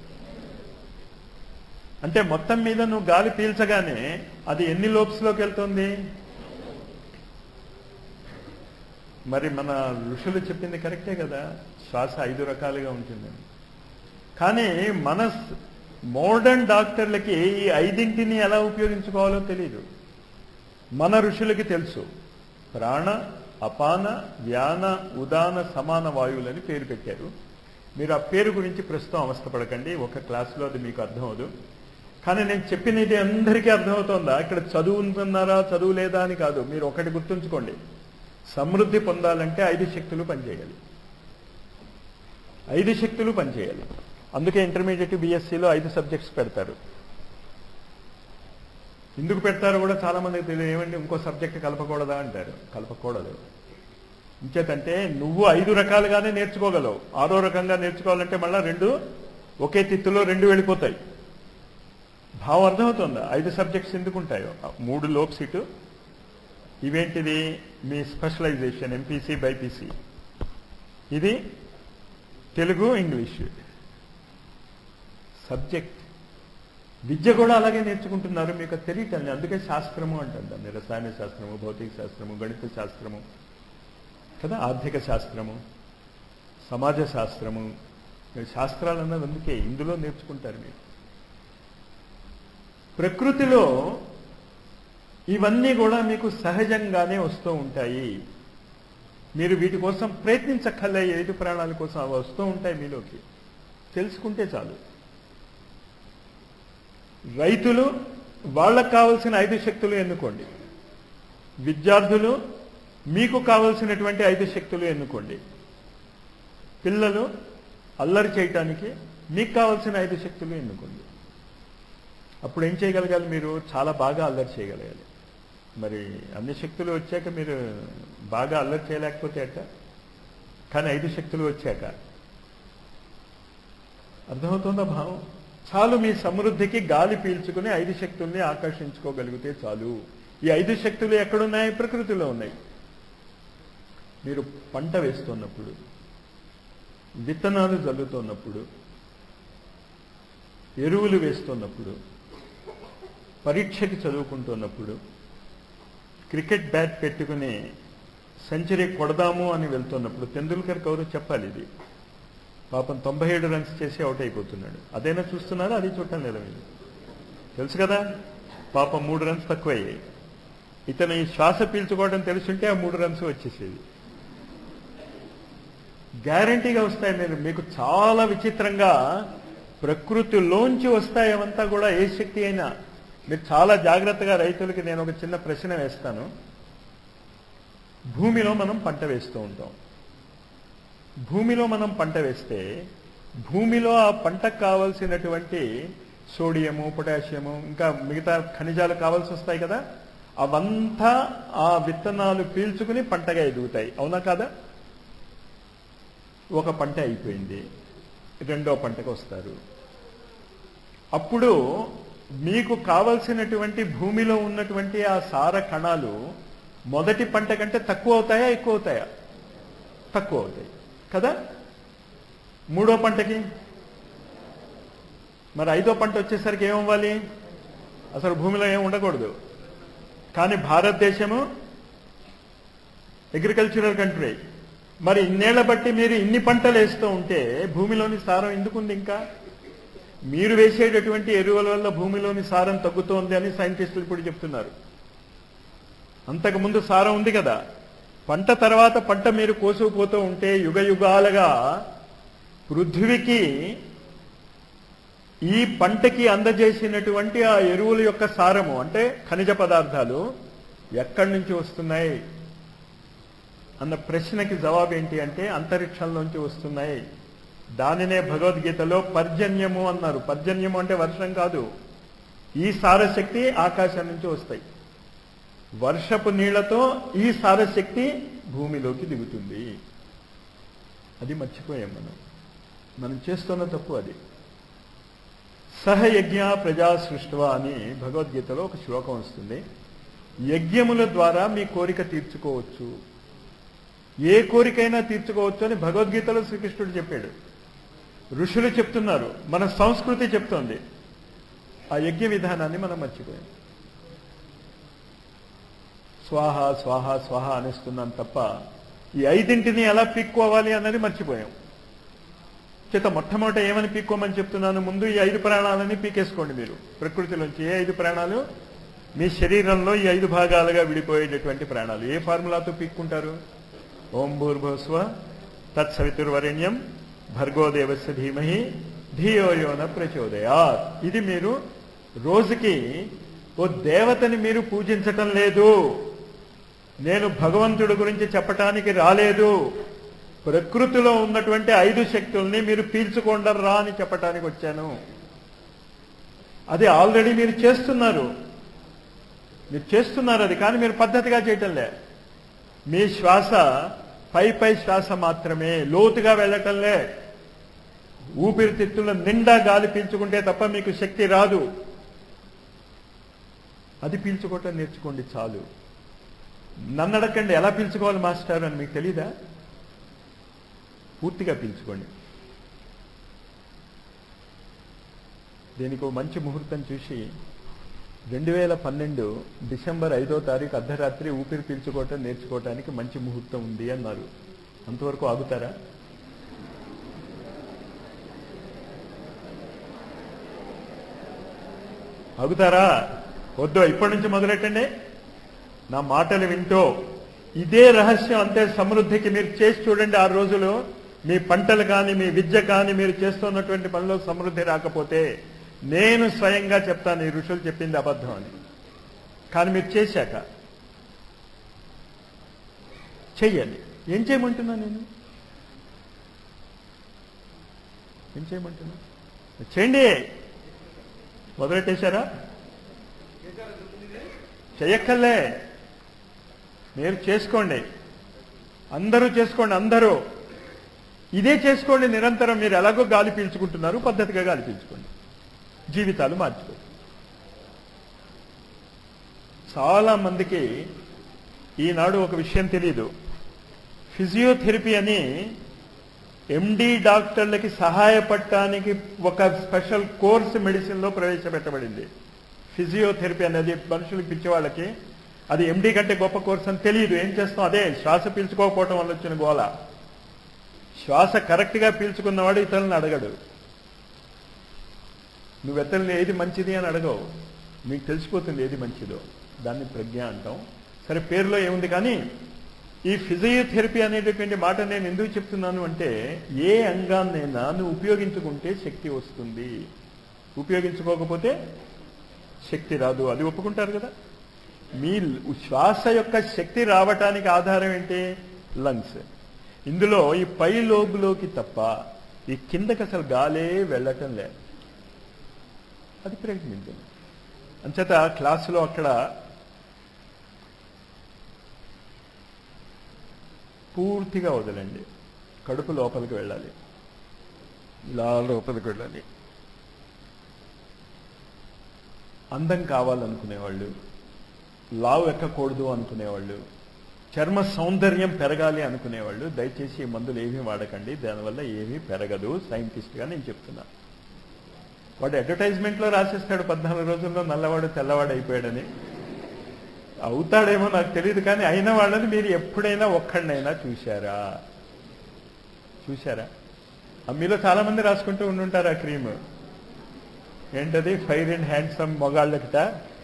S1: అంటే మొత్తం మీద నువ్వు గాలి పీల్చగానే అది ఎన్ని లోబ్స్లోకి వెళ్తుంది? మరి మన ఋషులు చెప్పింది కరెక్టే కదా, శ్వాస 5 రకాలుగా ఉంటుందని. కానీ మన మోడర్న్ డాక్టర్లకి ఈ 5ంటిని ఎలా ఉపయోగించుకోవాలో తెలియదు. మన ఋషులకి తెలుసు. ప్రాణ, అపాన, వ్యాన, ఉదాన, సమాన వాయువులని పేరు పెట్టారు. మీరు ఆ పేరు గురించి ప్రస్తుతం అవస్థపడకండి, ఒక క్లాసులో అది మీకు అర్థం అవదు. కానీ నేను చెప్పినది అందరికీ అర్థమవుతోందా? ఇక్కడ చదువుతున్నారా చదువు లేదా అని కాదు. మీరు ఒకటి గుర్తుంచుకోండి, సమృద్ధి పొందాలంటే 5 శక్తులు పనిచేయాలి. 5 శక్తులు పనిచేయాలి. అందుకే ఇంటర్మీడియట్ బిఎస్సిలో 5 సబ్జెక్ట్స్ పెడతారు. ఎందుకు పెడతారో కూడా చాలా మందికి తెలియదు. ఏమంటే ఇంకో సబ్జెక్ట్ కలపకూడదా అంటారు. కలపకూడదు. ఇంచేతంటే నువ్వు 5 రకాలుగానే నేర్చుకోగలవు. 6వ రకంగా నేర్చుకోవాలంటే మళ్ళీ 2 ఒకే తిత్తులో 2 వెళ్ళిపోతాయి. భావం అర్థమవుతుందా? 5 సబ్జెక్ట్స్ ఎందుకు ఉంటాయో? 3 లోప్ సీటు. ఇవేంటిది? మీ స్పెషలైజేషన్ ఎంపీసీ బైపీసీ. ఇది తెలుగు ఇంగ్లీష్ సబ్జెక్ట్. విద్య కూడా అలాగే నేర్చుకుంటున్నారు, మీకు తెలియటండి. అందుకే శాస్త్రము అంటారు దాన్ని. రసాయన శాస్త్రము, భౌతిక శాస్త్రము, గణిత శాస్త్రము కదా, ఆర్థిక శాస్త్రము, సమాజ శాస్త్రము. శాస్త్రాలు అన్నది అందుకే ఇందులో నేర్చుకుంటారు మీరు. ప్రకృతిలో ఇవన్నీ కూడా మీకు సహజంగానే వస్తూ ఉంటాయి. మీరు వీటి కోసం ప్రయత్నించక్కర్లే. 5 ప్రాణాల కోసం అవి వస్తూ ఉంటాయి మీలోకి, తెలుసుకుంటే చాలు. రైతులు వాళ్ళకు కావలసిన 5 శక్తులు ఎన్నుకోండి. విద్యార్థులు మీకు కావలసినటువంటి 5 శక్తులు ఎన్నుకోండి. పిల్లలు అల్లరి చేయటానికి మీకు కావలసిన 5 శక్తులు ఎన్నుకోండి. అప్పుడు ఏం చేయగలగాలి? మీరు చాలా బాగా అల్లరి చేయగలగాలి. మరి అన్ని శక్తులు వచ్చాక మీరు బాగా అల్లరి చేయలేకపోతే అట. కానీ 5 శక్తులు వచ్చాక అర్థమవుతుందా భావం? చాలు. మీ సమృద్ధికి గాలి పీల్చుకుని 5 శక్తుల్ని ఆకర్షించుకోగలిగితే చాలు. ఈ 5 శక్తులు ఎక్కడున్నాయి? ప్రకృతిలో ఉన్నాయి. మీరు పంట వేస్తున్నప్పుడు, విత్తనాలు జల్లుతున్నప్పుడు, ఎరువులు వేస్తున్నప్పుడు, పరీక్షకి చదువుకుంటున్నప్పుడు, క్రికెట్ బ్యాట్ పెట్టుకుని సెంచరీ కొడదాము అని వెళ్తున్నప్పుడు, తెందుల్కర్ కౌరు చెప్పాలి ఇది. పాపం 97 రన్స్ చేసి అవుట్ అయిపోతున్నాడు. అదైనా చూస్తున్నారా? అది చూడటం లేదా మీరు? తెలుసు కదా, పాపం 3 రన్స్ తక్కువయ్యాయి. ఇతను ఈ శ్వాస పీల్చుకోవడం తెలుసుంటే ఆ 3 రన్స్ వచ్చేసేది. గ్యారంటీగా వస్తాయి. మీకు చాలా విచిత్రంగా ప్రకృతిలోంచి వస్తాయి అవంతా కూడా. ఏ శక్తి అయినా మీరు చాలా జాగ్రత్తగా. రైతులకి నేను ఒక చిన్న ప్రశ్న వేస్తాను. భూమిలో మనం పంట వేస్తూ ఉంటాం. భూమిలో మనం పంట వేస్తే భూమిలో ఆ పంటకు కావాల్సినటువంటి సోడియము, పొటాషియము, ఇంకా మిగతా ఖనిజాలు కావాల్సి వస్తాయి కదా. అవంతా ఆ విత్తనాలు పీల్చుకుని పంటగా ఎదుగుతాయి. అవునా కాదా? ఒక పంట అయిపోయింది, 2వ పంటకు వస్తారు. అప్పుడు మీకు కావలసినటువంటి భూమిలో ఉన్నటువంటి ఆ సార కణాలు మొదటి పంట కంటే తక్కువ అవుతాయా, ఎక్కువ అవుతాయా? తక్కువ అవుతాయి కదా. 3వ పంటకి మరి 5వ పంట వచ్చేసరికి ఏమవ్వాలి? అసలు భూమిలో ఏం ఉండకూడదు. కానీ భారతదేశము అగ్రికల్చరల్ కంట్రీ. మరి ఇన్నేళ్ల బట్టి మీరు ఇన్ని పంటలు వేస్తూ ఉంటే భూమిలోని సారం ఎందుకుంది? ఇంకా మీరు వేసేటటువంటి ఎరువుల వల్ల భూమిలోని సారం తగ్గుతోంది అని సైంటిస్టులు ఇప్పుడు చెప్తున్నారు. అంతకుముందు సారం ఉంది కదా. పంట తర్వాత పంట మీరు కోసుకుపోతూ ఉంటే యుగ యుగాలుగా పృథ్వీకి ఈ పంటకి అందజేసినటువంటి ఆ ఎరువుల యొక్క సారము అంటే ఖనిజ పదార్థాలు ఎక్కడి నుంచి వస్తున్నాయి అన్న ప్రశ్నకి జవాబు ఏంటి అంటే అంతరిక్షంలోంచి వస్తున్నాయి. దానినే భగవద్గీతలో పర్జన్యము అన్నారు. పర్జన్యము అంటే వర్షం కాదు. ఈ సారశక్తి ఆకాశం నుంచి వస్తాయి. వర్షపు నీళ్లతో ఈ సారశక్తి భూమిలోకి దిగుతుంది. అది మర్చిపోయాం మనం చేస్తున్న తప్పు అది. సహయజ్ఞ ప్రజా సృష్టివా అని భగవద్గీతలో ఒక శ్లోకం వస్తుంది. యజ్ఞముల ద్వారా మీ కోరిక తీర్చుకోవచ్చు, ఏ కోరికైనా తీర్చుకోవచ్చు అని భగవద్గీతలో శ్రీకృష్ణుడు చెప్పాడు. ఋషులు చెప్తున్నారు, మన సంస్కృతి చెప్తోంది. ఆ యజ్ఞ విధానాన్ని మనం మర్చిపోయాం. స్వాహ స్వాహ స్వాహ అనేస్తున్నాం తప్ప ఈ ఐదింటిని ఎలా పీక్కోవాలి అన్నది మర్చిపోయాం. చేత మొట్టమొదట ఏమని పీక్కోమని చెప్తున్నాను, ముందు ఈ 5 ప్రాణాలని పీకేసుకోండి. మీరు ప్రకృతిలోంచి ఏ 5 ప్రాణాలు? మీ శరీరంలో ఈ 5 భాగాలుగా విడిపోయేటటువంటి ప్రాణాలు. ఏ ఫార్ములాతో పీక్కుంటారు? ఓం భూర్భువస్వ తత్సవితుర్వరేణ్యం భర్గోదేవస్య ధీమహి ధియో యో న ప్రచోదయాత్. ఇది మీరు రోజుకి ఓ దేవతని మీరు పూజించటం లేదు. నేను భగవంతుడి గురించి చెప్పటానికి రాలేదు. ప్రకృతిలో ఉన్నటువంటి 5 శక్తుల్ని మీరు పీల్చుకోండర్రా అని చెప్పటానికి వచ్చాను. అది ఆల్రెడీ మీరు చేస్తున్నారు. అది కానీ మీరు పద్ధతిగా చేయటంలే. మీ శ్వాస పై శ్వాస మాత్రమే, లోతుగా వెళ్ళటంలే. ఊపిరితిత్తుల నిండా గాలి పీల్చుకుంటే తప్ప మీకు శక్తి రాదు. అది పీల్చుకోవటం నేర్చుకోండి చాలు. నన్ను అడగండి ఎలా పీల్చుకోవాలి మాస్టర్ అని, మీకు తెలీదా? పూర్తిగా పీల్చుకోండి. దీనికి మంచి ముహూర్తం చూసి 2012 డిసెంబర్ 5వ తారీఖు అర్ధరాత్రి ఊపిరి పీల్చుకోవటం నేర్చుకోవటానికి మంచి ముహూర్తం ఉంది అన్నారు. అంతవరకు ఆగుతారా? ఆగుతారా? వద్దు, ఇప్పటి నుంచి మొదలెట్టండి. నా మాటలు వింటూ ఇదే రహస్యం అంతే. సమృద్ధికి మీరు చేసి చూడండి. 6 రోజులు మీ పంటలు కానీ మీ విద్య కానీ మీరు చేస్తున్నటువంటి పనిలో సమృద్ధి రాకపోతే నేను స్వయంగా చెప్తాను ఈ ఋషులు చెప్పింది అబద్ధం అని. కానీ మీరు చేశాక చెయ్యాలి. ఏం చేయమంటున్నా నేను? ఏం చేయమంటున్నా? చేయండి. మొదలెట్టేశారా? చెయ్యక్కర్లే, మీరు చేసుకోండి. అందరూ చేసుకోండి. అందరూ ఇదే చేసుకోండి నిరంతరం. మీరు ఎలాగో గాలి పీల్చుకుంటున్నారు, పద్ధతిగా గాలి పీల్చుకోండి. జీవితాలు మార్చుకోండి. చాలా మందికి ఈనాడు ఒక విషయం తెలీదు. ఫిజియోథెరపీ అని ఎండి డాక్టర్లకి సహాయపడటానికి ఒక స్పెషల్ కోర్సు మెడిసిన్లో ప్రవేశపెట్టబడింది. ఫిజియోథెరపీ అనేది మనుషులకు పిచ్చేవాళ్ళకి అది ఎండి కంటే గొప్ప కోర్సు అని తెలియదు. ఏం చేస్తాం? అదే శ్వాస పీల్చుకోకపోవటం వల్ల వచ్చిన గోల. శ్వాస కరెక్ట్గా పీల్చుకున్నవాడు ఇతరులను అడగడు. నువ్వు ఇతరులు ఏది మంచిది అని అడగవు. మీకు తెలిసిపోతుంది ఏది మంచిదో. దాన్ని ప్రజ్ఞ అంటాం. సరే, పేరులో ఏముంది. కానీ ఈ ఫిజియోథెరపీ అనేటటువంటి మాట నేను ఎందుకు చెప్తున్నాను అంటే, ఏ అంగాన్నైనా నువ్వు ఉపయోగించుకుంటే శక్తి వస్తుంది, ఉపయోగించుకోకపోతే శక్తి రాదు. అది ఒప్పుకుంటారు కదా. మీ శ్వాస యొక్క శక్తి రావటానికి ఆధారం ఏంటి? లంగ్స్. ఇందులో ఈ పై లోబులోకి తప్ప ఈ కిందకి అసలు గాలే వెళ్ళటం లేదు. అది ప్రయత్నించండి. అంచేత క్లాసులో అక్కడ పూర్తిగా వదలండి. కడుపు లోపలికి వెళ్ళాలి, ఇలా లోపలికి వెళ్ళాలి. అందం కావాలనుకునేవాళ్ళు, లావు ఎక్కకూడదు అనుకునేవాళ్ళు, చర్మ సౌందర్యం పెరగాలి అనుకునేవాళ్ళు దయచేసి ఈ మందులు ఏమీ వాడకండి. దానివల్ల ఏమీ పెరగదు. సైంటిస్ట్గా నేను చెప్తున్నా. వాడు అడ్వర్టైజ్మెంట్లో రాసేస్తాడు 14 రోజుల్లో నల్లవాడు తెల్లవాడు అయిపోయాడని. అవుతాడేమో నాకు తెలియదు. కానీ అయిన వాళ్ళని మీరు ఎప్పుడైనా ఒక్కడినైనా చూశారా? మీలో చాలా మంది రాసుకుంటూ ఉండుంటారు ఆ క్రీమ్. ఏంటది? ఫైర్ అండ్ హ్యాండ్సమ్ మొగాళ్ళకిట,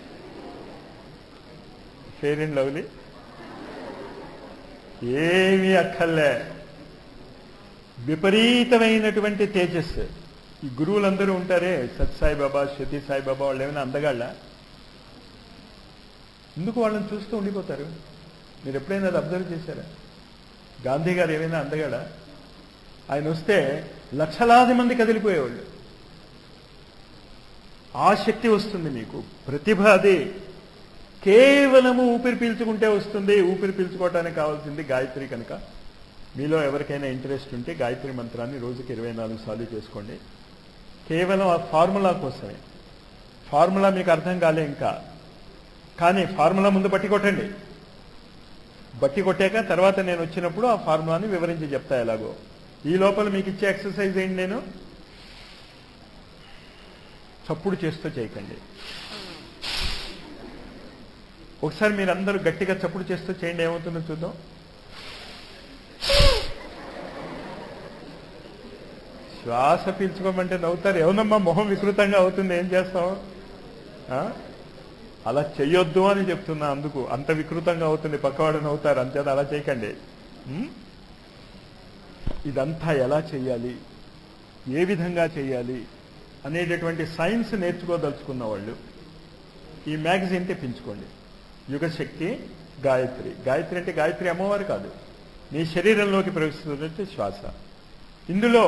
S1: ఫెయిర్ అండ్ లవ్లీ. ఏమీ అక్కర్లే. విపరీతమైనటువంటి తేజస్సు. ఈ గురువులందరూ ఉంటారే, సత్సాయిబాబా, శృతి సాయిబాబా, వాళ్ళు ఏమైనా అందగాళ్ళ? ఎందుకు వాళ్ళని చూస్తూ ఉండిపోతారు? మీరు ఎప్పుడైనా అది అబ్జర్వ్ చేశారా? గాంధీ గారు ఏమైనా అందగాడా? ఆయన వస్తే లక్షలాది మంది కదిలిపోయేవాళ్ళు. ఆ శక్తి వస్తుంది మీకు. ప్రతిభ అదే. కేవలము ఊపిరి పీల్చుకుంటే వస్తుంది. ఊపిరి పీల్చుకోవటానికి కావాల్సింది గాయత్రి. కనుక మీలో ఎవరికైనా ఇంట్రెస్ట్ ఉంటే గాయత్రి మంత్రాన్ని రోజుకి 24 సార్లు చేసుకోండి. కేవలం ఆ ఫార్ములా కోసమే. ఫార్ములా మీకు అర్థం కాలే ఇంకా, కానీ ఫార్ములా ముందు బట్టి కొట్టండి. బట్టి కొట్టాక తర్వాత నేను వచ్చినప్పుడు ఆ ఫార్ములాని వివరించి చెప్తా ఎలాగో. ఈ లోపల మీకు ఇచ్చే ఎక్సర్సైజ్ ఏంటి? నేను చప్పుడు చేస్తూ చేయకండి. ఒకసారి మీరందరూ గట్టిగా చప్పుడు చేస్తూ చేయండి, ఏమవుతుందో చూద్దాం. శ్వాస పీల్చుకోమంటే నవ్వుతారు. ఏమన్నమ్మా మొహం వికృతంగా అవుతుంది, ఏం చేస్తాం? అలా చెయ్యొద్దు అని చెప్తున్నా. అందుకు అంత వికృతంగా అవుతుంది, పక్కవాడు నవ్వుతారు. అంతేత అలా చేయకండి. ఇదంతా ఎలా చెయ్యాలి, ఏ విధంగా చెయ్యాలి అనేటటువంటి సైన్స్ నేర్చుకోదలుచుకున్న వాళ్ళు ఈ మ్యాగజైన్ తెప్పించుకోండి. యుగశక్తి గాయత్రి. గాయత్రి అంటే గాయత్రి అమ్మవారు కాదు, మీ శరీరంలోకి ప్రవేశిస్తున్నట్టు శ్వాస. ఇందులో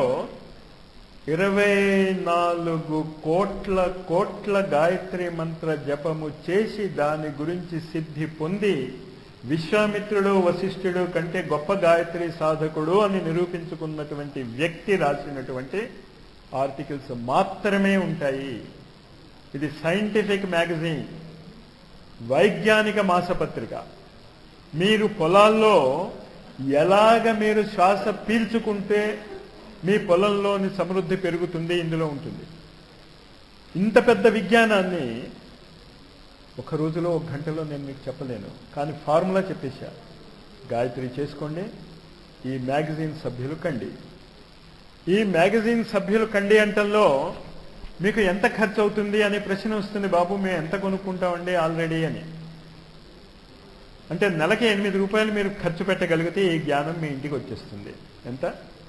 S1: 24 కోట్ల గాయత్రి మంత్ర జపము చేసి దాని గురించి సిద్ధి పొంది విశ్వామిత్రుడు వశిష్ఠుడు కంటే గొప్ప గాయత్రి సాధకుడు అని నిరూపించుకున్నటువంటి వ్యక్తి రాసినటువంటి ఆర్టికల్స్ మాత్రమే ఉంటాయి. ఇది సైంటిఫిక్ మ్యాగజైన్, వైజ్ఞానిక మాసపత్రిక. మీరు పొలాల్లో ఎలాగ మీరు శ్వాస పీల్చుకుంటే మీ పొలంలోని సమృద్ధి పెరుగుతుంది ఇందులో ఉంటుంది. ఇంత పెద్ద విజ్ఞానాన్ని ఒక రోజులో, ఒక గంటలో నేను మీకు చెప్పలేను, కానీ ఫార్ములా చెప్పేశా. గాయత్రి చేసుకోండి, ఈ మ్యాగజైన్ సభ్యులు కండి. ఈ మ్యాగజైన్ సభ్యులు కండి అంటల్లో మీకు ఎంత ఖర్చు అవుతుంది అనే ప్రశ్న వస్తుంది. బాబు మేము ఎంత కొనుక్కుంటామండి ఆల్రెడీ అని. అంటే నెలకి 8 రూపాయలు మీరు ఖర్చు పెట్టగలిగితే ఈ జ్ఞానం మీ ఇంటికి వచ్చేస్తుంది. ఎంత?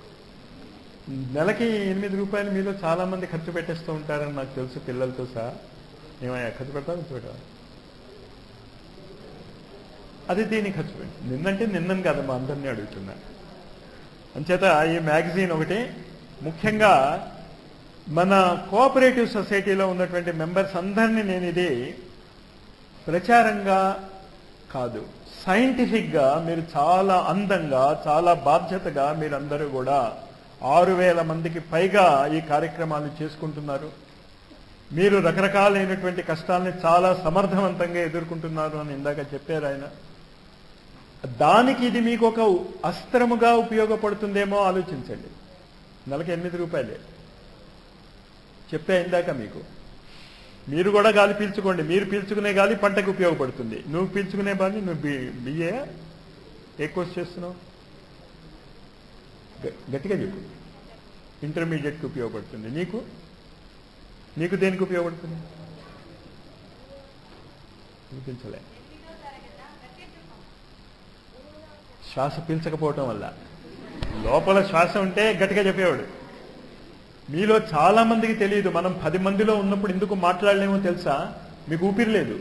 S1: నెలకి 8 రూపాయలు మీలో చాలా మంది ఖర్చు పెట్టేస్తూ ఉంటారని నాకు తెలుసు, పిల్లలతో సహా. ఏమయ్యా ఖర్చు పెడతావు? అది దీనికి ఖర్చు పెట్టి నిన్నంటే నిన్నను కాదు, మా అందరినీ అడుగుతున్నా. అంచేత ఈ మ్యాగజైన్ ఒకటి, ముఖ్యంగా మన కోఆపరేటివ్ సొసైటీలో ఉన్నటువంటి మెంబర్స్ అందరినీ నేను ఇది ప్రచారంగా కాదు, సైంటిఫిక్గా మీరు చాలా అందంగా, చాలా బాధ్యతగా మీరందరూ కూడా 6,000 మందికి పైగా ఈ కార్యక్రమాలు చేసుకుంటున్నారు. మీరు రకరకాలైనటువంటి కష్టాలని చాలా సమర్థవంతంగా ఎదుర్కొంటున్నారు అని ఇందాక చెప్పారు ఆయన. దానికి ఇది మీకు ఒక అస్త్రముగా ఉపయోగపడుతుందేమో ఆలోచించండి. నెలకి 8 రూపాయలే చెప్పా ఇందాక మీకు. మీరు కూడా గాలి పీల్చుకోండి. మీరు పీల్చుకునే గాలి పంటకు ఉపయోగపడుతుంది. నువ్వు పీల్చుకునే గాలి, నువ్వు బిఏ ఏ కోర్స్ చేస్తున్నావు? గట్టిగా చెప్పు. ఇంటర్మీడియట్కి ఉపయోగపడుతుంది. నీకు దేనికి ఉపయోగపడుతుంది? వినిపించలే. శ్వాస పీల్చకపోవటం వల్ల. లోపల శ్వాస ఉంటే గట్టిగా చెప్పేవాడు. మీలో చాలా మందికి తెలియదు. మనం 10 మందిలో ఉన్నప్పుడు ఎందుకు మాట్లాడలేమో తెలుసా? మీకు ఊపిరి లేదు,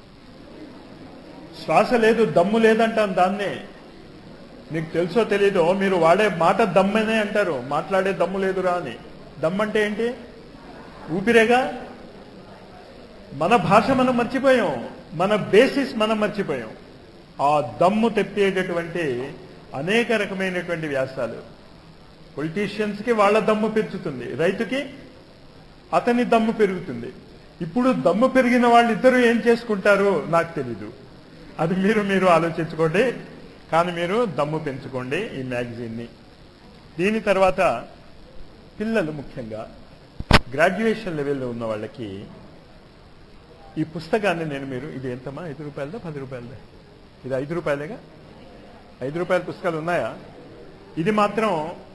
S1: శ్వాస లేదు, దమ్ము లేదంటాం దాన్నే. మీకు తెలుసో తెలీదో, మీరు వాడే మాట దమ్మనే అంటారు. మాట్లాడే దమ్ము లేదురా అని. దమ్ అంటే ఏంటి? ఊపిరేగా. మన భాష మనం మర్చిపోయాం, మన బేసిస్ మనం మర్చిపోయాం. ఆ దమ్ము తెప్పేటటువంటి అనేక రకమైనటువంటి వ్యాసాలు. పొలిటీషియన్స్కి వాళ్ళ దమ్ము పెంచుతుంది, రైతుకి అతని దమ్ము పెరుగుతుంది. ఇప్పుడు దమ్ము పెరిగిన వాళ్ళిద్దరూ ఏం చేసుకుంటారో నాకు తెలీదు. అది మీరు ఆలోచించుకోండి. కానీ మీరు దమ్ము పెంచుకోండి ఈ మ్యాగజైన్ని. దీని తర్వాత పిల్లలు, ముఖ్యంగా గ్రాడ్యుయేషన్ లెవెల్లో ఉన్న వాళ్ళకి ఈ పుస్తకాన్ని నేను ఇది ఎంతమా? 5 రూపాయలదా 10 రూపాయలదా? ఇది 5 రూపాయలేగా. 5 రూపాయల పుస్తకాలు ఉన్నాయా? ఇది మాత్రం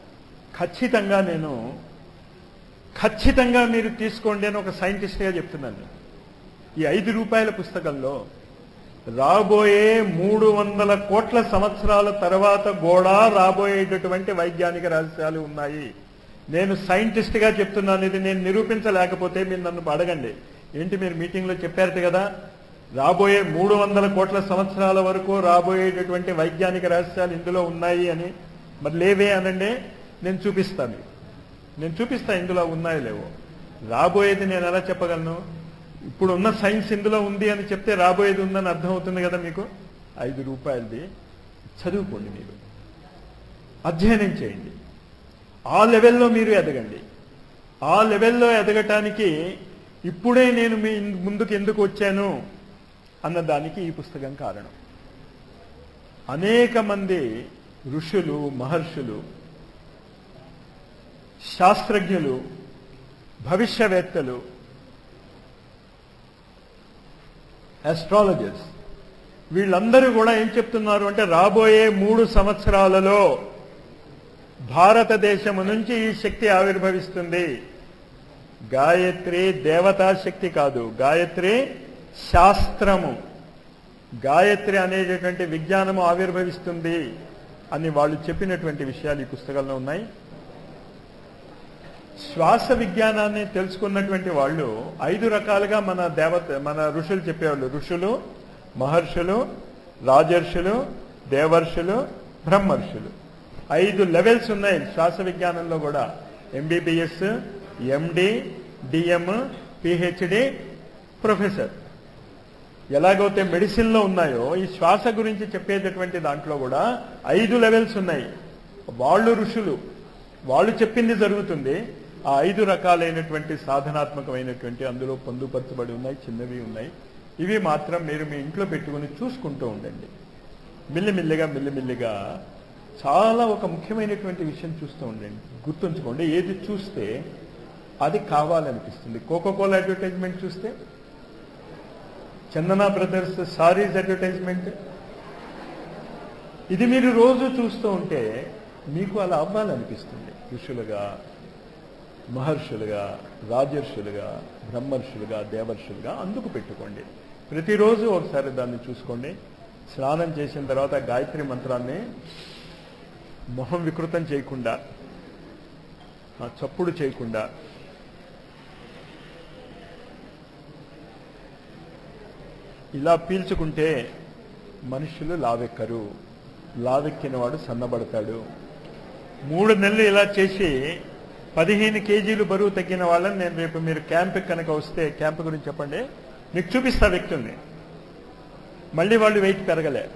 S1: ఖచ్చితంగా మీరు తీసుకోండి అని ఒక సైంటిస్ట్గా చెప్తున్నాను. ఈ 5 రూపాయల పుస్తకంలో రాబోయే 300 కోట్ల సంవత్సరాల తర్వాత కూడా రాబోయేటటువంటి వైజ్ఞానిక రహస్యాలు ఉన్నాయి. నేను సైంటిస్ట్గా చెప్తున్నాను. ఇది నేను నిరూపించలేకపోతే మీరు నన్ను అడగండి. ఏంటి మీరు మీటింగ్లో చెప్పారట కదా, రాబోయే 300 కోట్ల సంవత్సరాల వరకు రాబోయేటటువంటి వైజ్ఞానిక రహస్యాలు ఇందులో ఉన్నాయి అని. మరి లేవే అనండి, నేను చూపిస్తాను. నేను చూపిస్తా ఇందులో ఉన్నాయో లేవో. రాబోయేది నేను ఎలా చెప్పగలను? ఇప్పుడు ఉన్న సైన్స్ ఇందులో ఉంది అని చెప్తే రాబోయేది ఉందని అర్థం అవుతుంది కదా మీకు. 5 రూపాయలది చదువుకోండి, మీరు అధ్యయనం చేయండి, ఆ లెవెల్లో మీరు ఎదగండి. ఆ లెవెల్లో ఎదగటానికి ఇప్పుడే నేను మీ ముందుకు ఎందుకు వచ్చాను అన్నదానికి ఈ పుస్తకం కారణం. అనేక మంది ఋషులు, మహర్షులు, శాస్త్రజ్ఞులు, భవిష్యవేత్తలు, ఆస్ట్రాలజర్స్, వీళ్ళందరూ కూడా ఏం చెప్తున్నారు అంటే రాబోయే 3 సంవత్సరాలలో భారతదేశం నుంచి ఈ శక్తి ఆవిర్భవిస్తుంది. గాయత్రి దేవతా శక్తి కాదు, గాయత్రి శాస్త్రము, గాయత్రి అనేటటువంటి విజ్ఞానము ఆవిర్భవిస్తుంది అని వాళ్ళు చెప్పినటువంటి విషయాలు ఈ పుస్తకంలో ఉన్నాయి. శ్వాస విజ్ఞానాన్ని తెలుసుకున్నటువంటి వాళ్ళు 5 రకాలుగా మన ఋషులు చెప్పేవాళ్ళు. ఋషులు, మహర్షులు, రాజర్షులు, దేవర్షులు, బ్రహ్మర్షులు. 5 లెవెల్స్ ఉన్నాయి శ్వాస విజ్ఞానంలో కూడా. MBBS, MD, DM, PhD, professor. ఎలాగైతే మెడిసిన్లో ఉన్నాయో ఈ శ్వాస గురించి చెప్పేటటువంటి దాంట్లో కూడా 5 లెవెల్స్ ఉన్నాయి. వాళ్ళు ఋషులు, వాళ్ళు చెప్పింది జరుగుతుంది. ఆ 5 రకాలైనటువంటి సాధనాత్మకమైనటువంటి అందులో పొందుపరచబడి ఉన్నాయి, చిన్నవి ఉన్నాయి. ఇవి మాత్రం మీరు మీ ఇంట్లో పెట్టుకుని చూసుకుంటూ ఉండండి. మెల్లిమెల్లిగా చాలా ఒక ముఖ్యమైనటువంటి విషయం చూస్తూ ఉండండి. గుర్తుంచుకోండి, ఏది చూస్తే అది కావాలనిపిస్తుంది. కోకోకోలా అడ్వర్టైజ్మెంట్ చూస్తే, చందనా బ్రదర్స్ సారీస్ అడ్వర్టైజ్మెంట్, ఇది మీరు రోజు చూస్తూ ఉంటే మీకు అలా అవ్వాలనిపిస్తుంది. ఋషులుగా, మహర్షులుగా, రాజర్షులుగా, బ్రహ్మర్షులుగా, దేవర్షులుగా. అందుకు పెట్టుకోండి. ప్రతిరోజు ఒకసారి దాన్ని చూసుకోండి. స్నానం చేసిన తర్వాత గాయత్రి మంత్రాన్ని మొహం వికృతం చేయకుండా, చప్పుడు చేయకుండా ఇలా పీల్చుకుంటే మనుషులు లావెక్కరు, లావెక్కిన వాడు సన్నబడతాడు. 3 నెలలు ఇలా చేసి 15 కేజీలు బరువు తగ్గిన వాళ్ళని నేను రేపు మీరు క్యాంప్కి కనుక వస్తే, క్యాంప్ గురించి చెప్పండి, మీకు చూపిస్తా వ్యక్తుల్ని. మళ్ళీ వాళ్ళు వెయిట్ పెరగలే.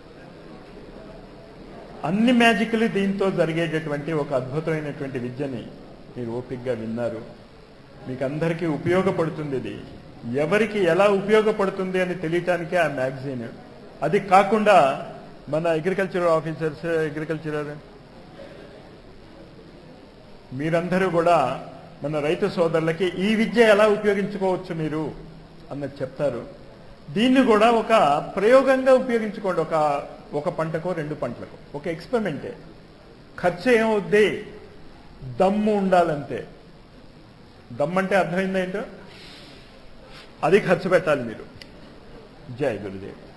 S1: అన్ని మ్యాజిక్లు దీంతో జరిగేటటువంటి ఒక అద్భుతమైనటువంటి విద్యని మీరు ఓపికగా విన్నారు. మీకు అందరికీ ఉపయోగపడుతుంది. ఇది ఎవరికి ఎలా ఉపయోగపడుతుంది అని తెలియటానికే ఆ మ్యాగజైన్. అది కాకుండా మన అగ్రికల్చర్ ఆఫీసర్స్, మీరందరూ కూడా మన రైతు సోదరులకి ఈ విద్య ఎలా ఉపయోగించుకోవచ్చు మీరు అన్నది చెప్తారు. దీన్ని కూడా ఒక ప్రయోగంగా ఉపయోగించుకోండి. ఒక పంటకో 2 పంటలకు ఒక ఎక్స్పెరిమెంటే. ఖర్చు ఏమవుద్ది? దమ్ము ఉండాలంతే. దమ్ము అంటే అర్థమైందేంటో అది ఖర్చు పెట్టాలి మీరు. జై గురుదేవ్.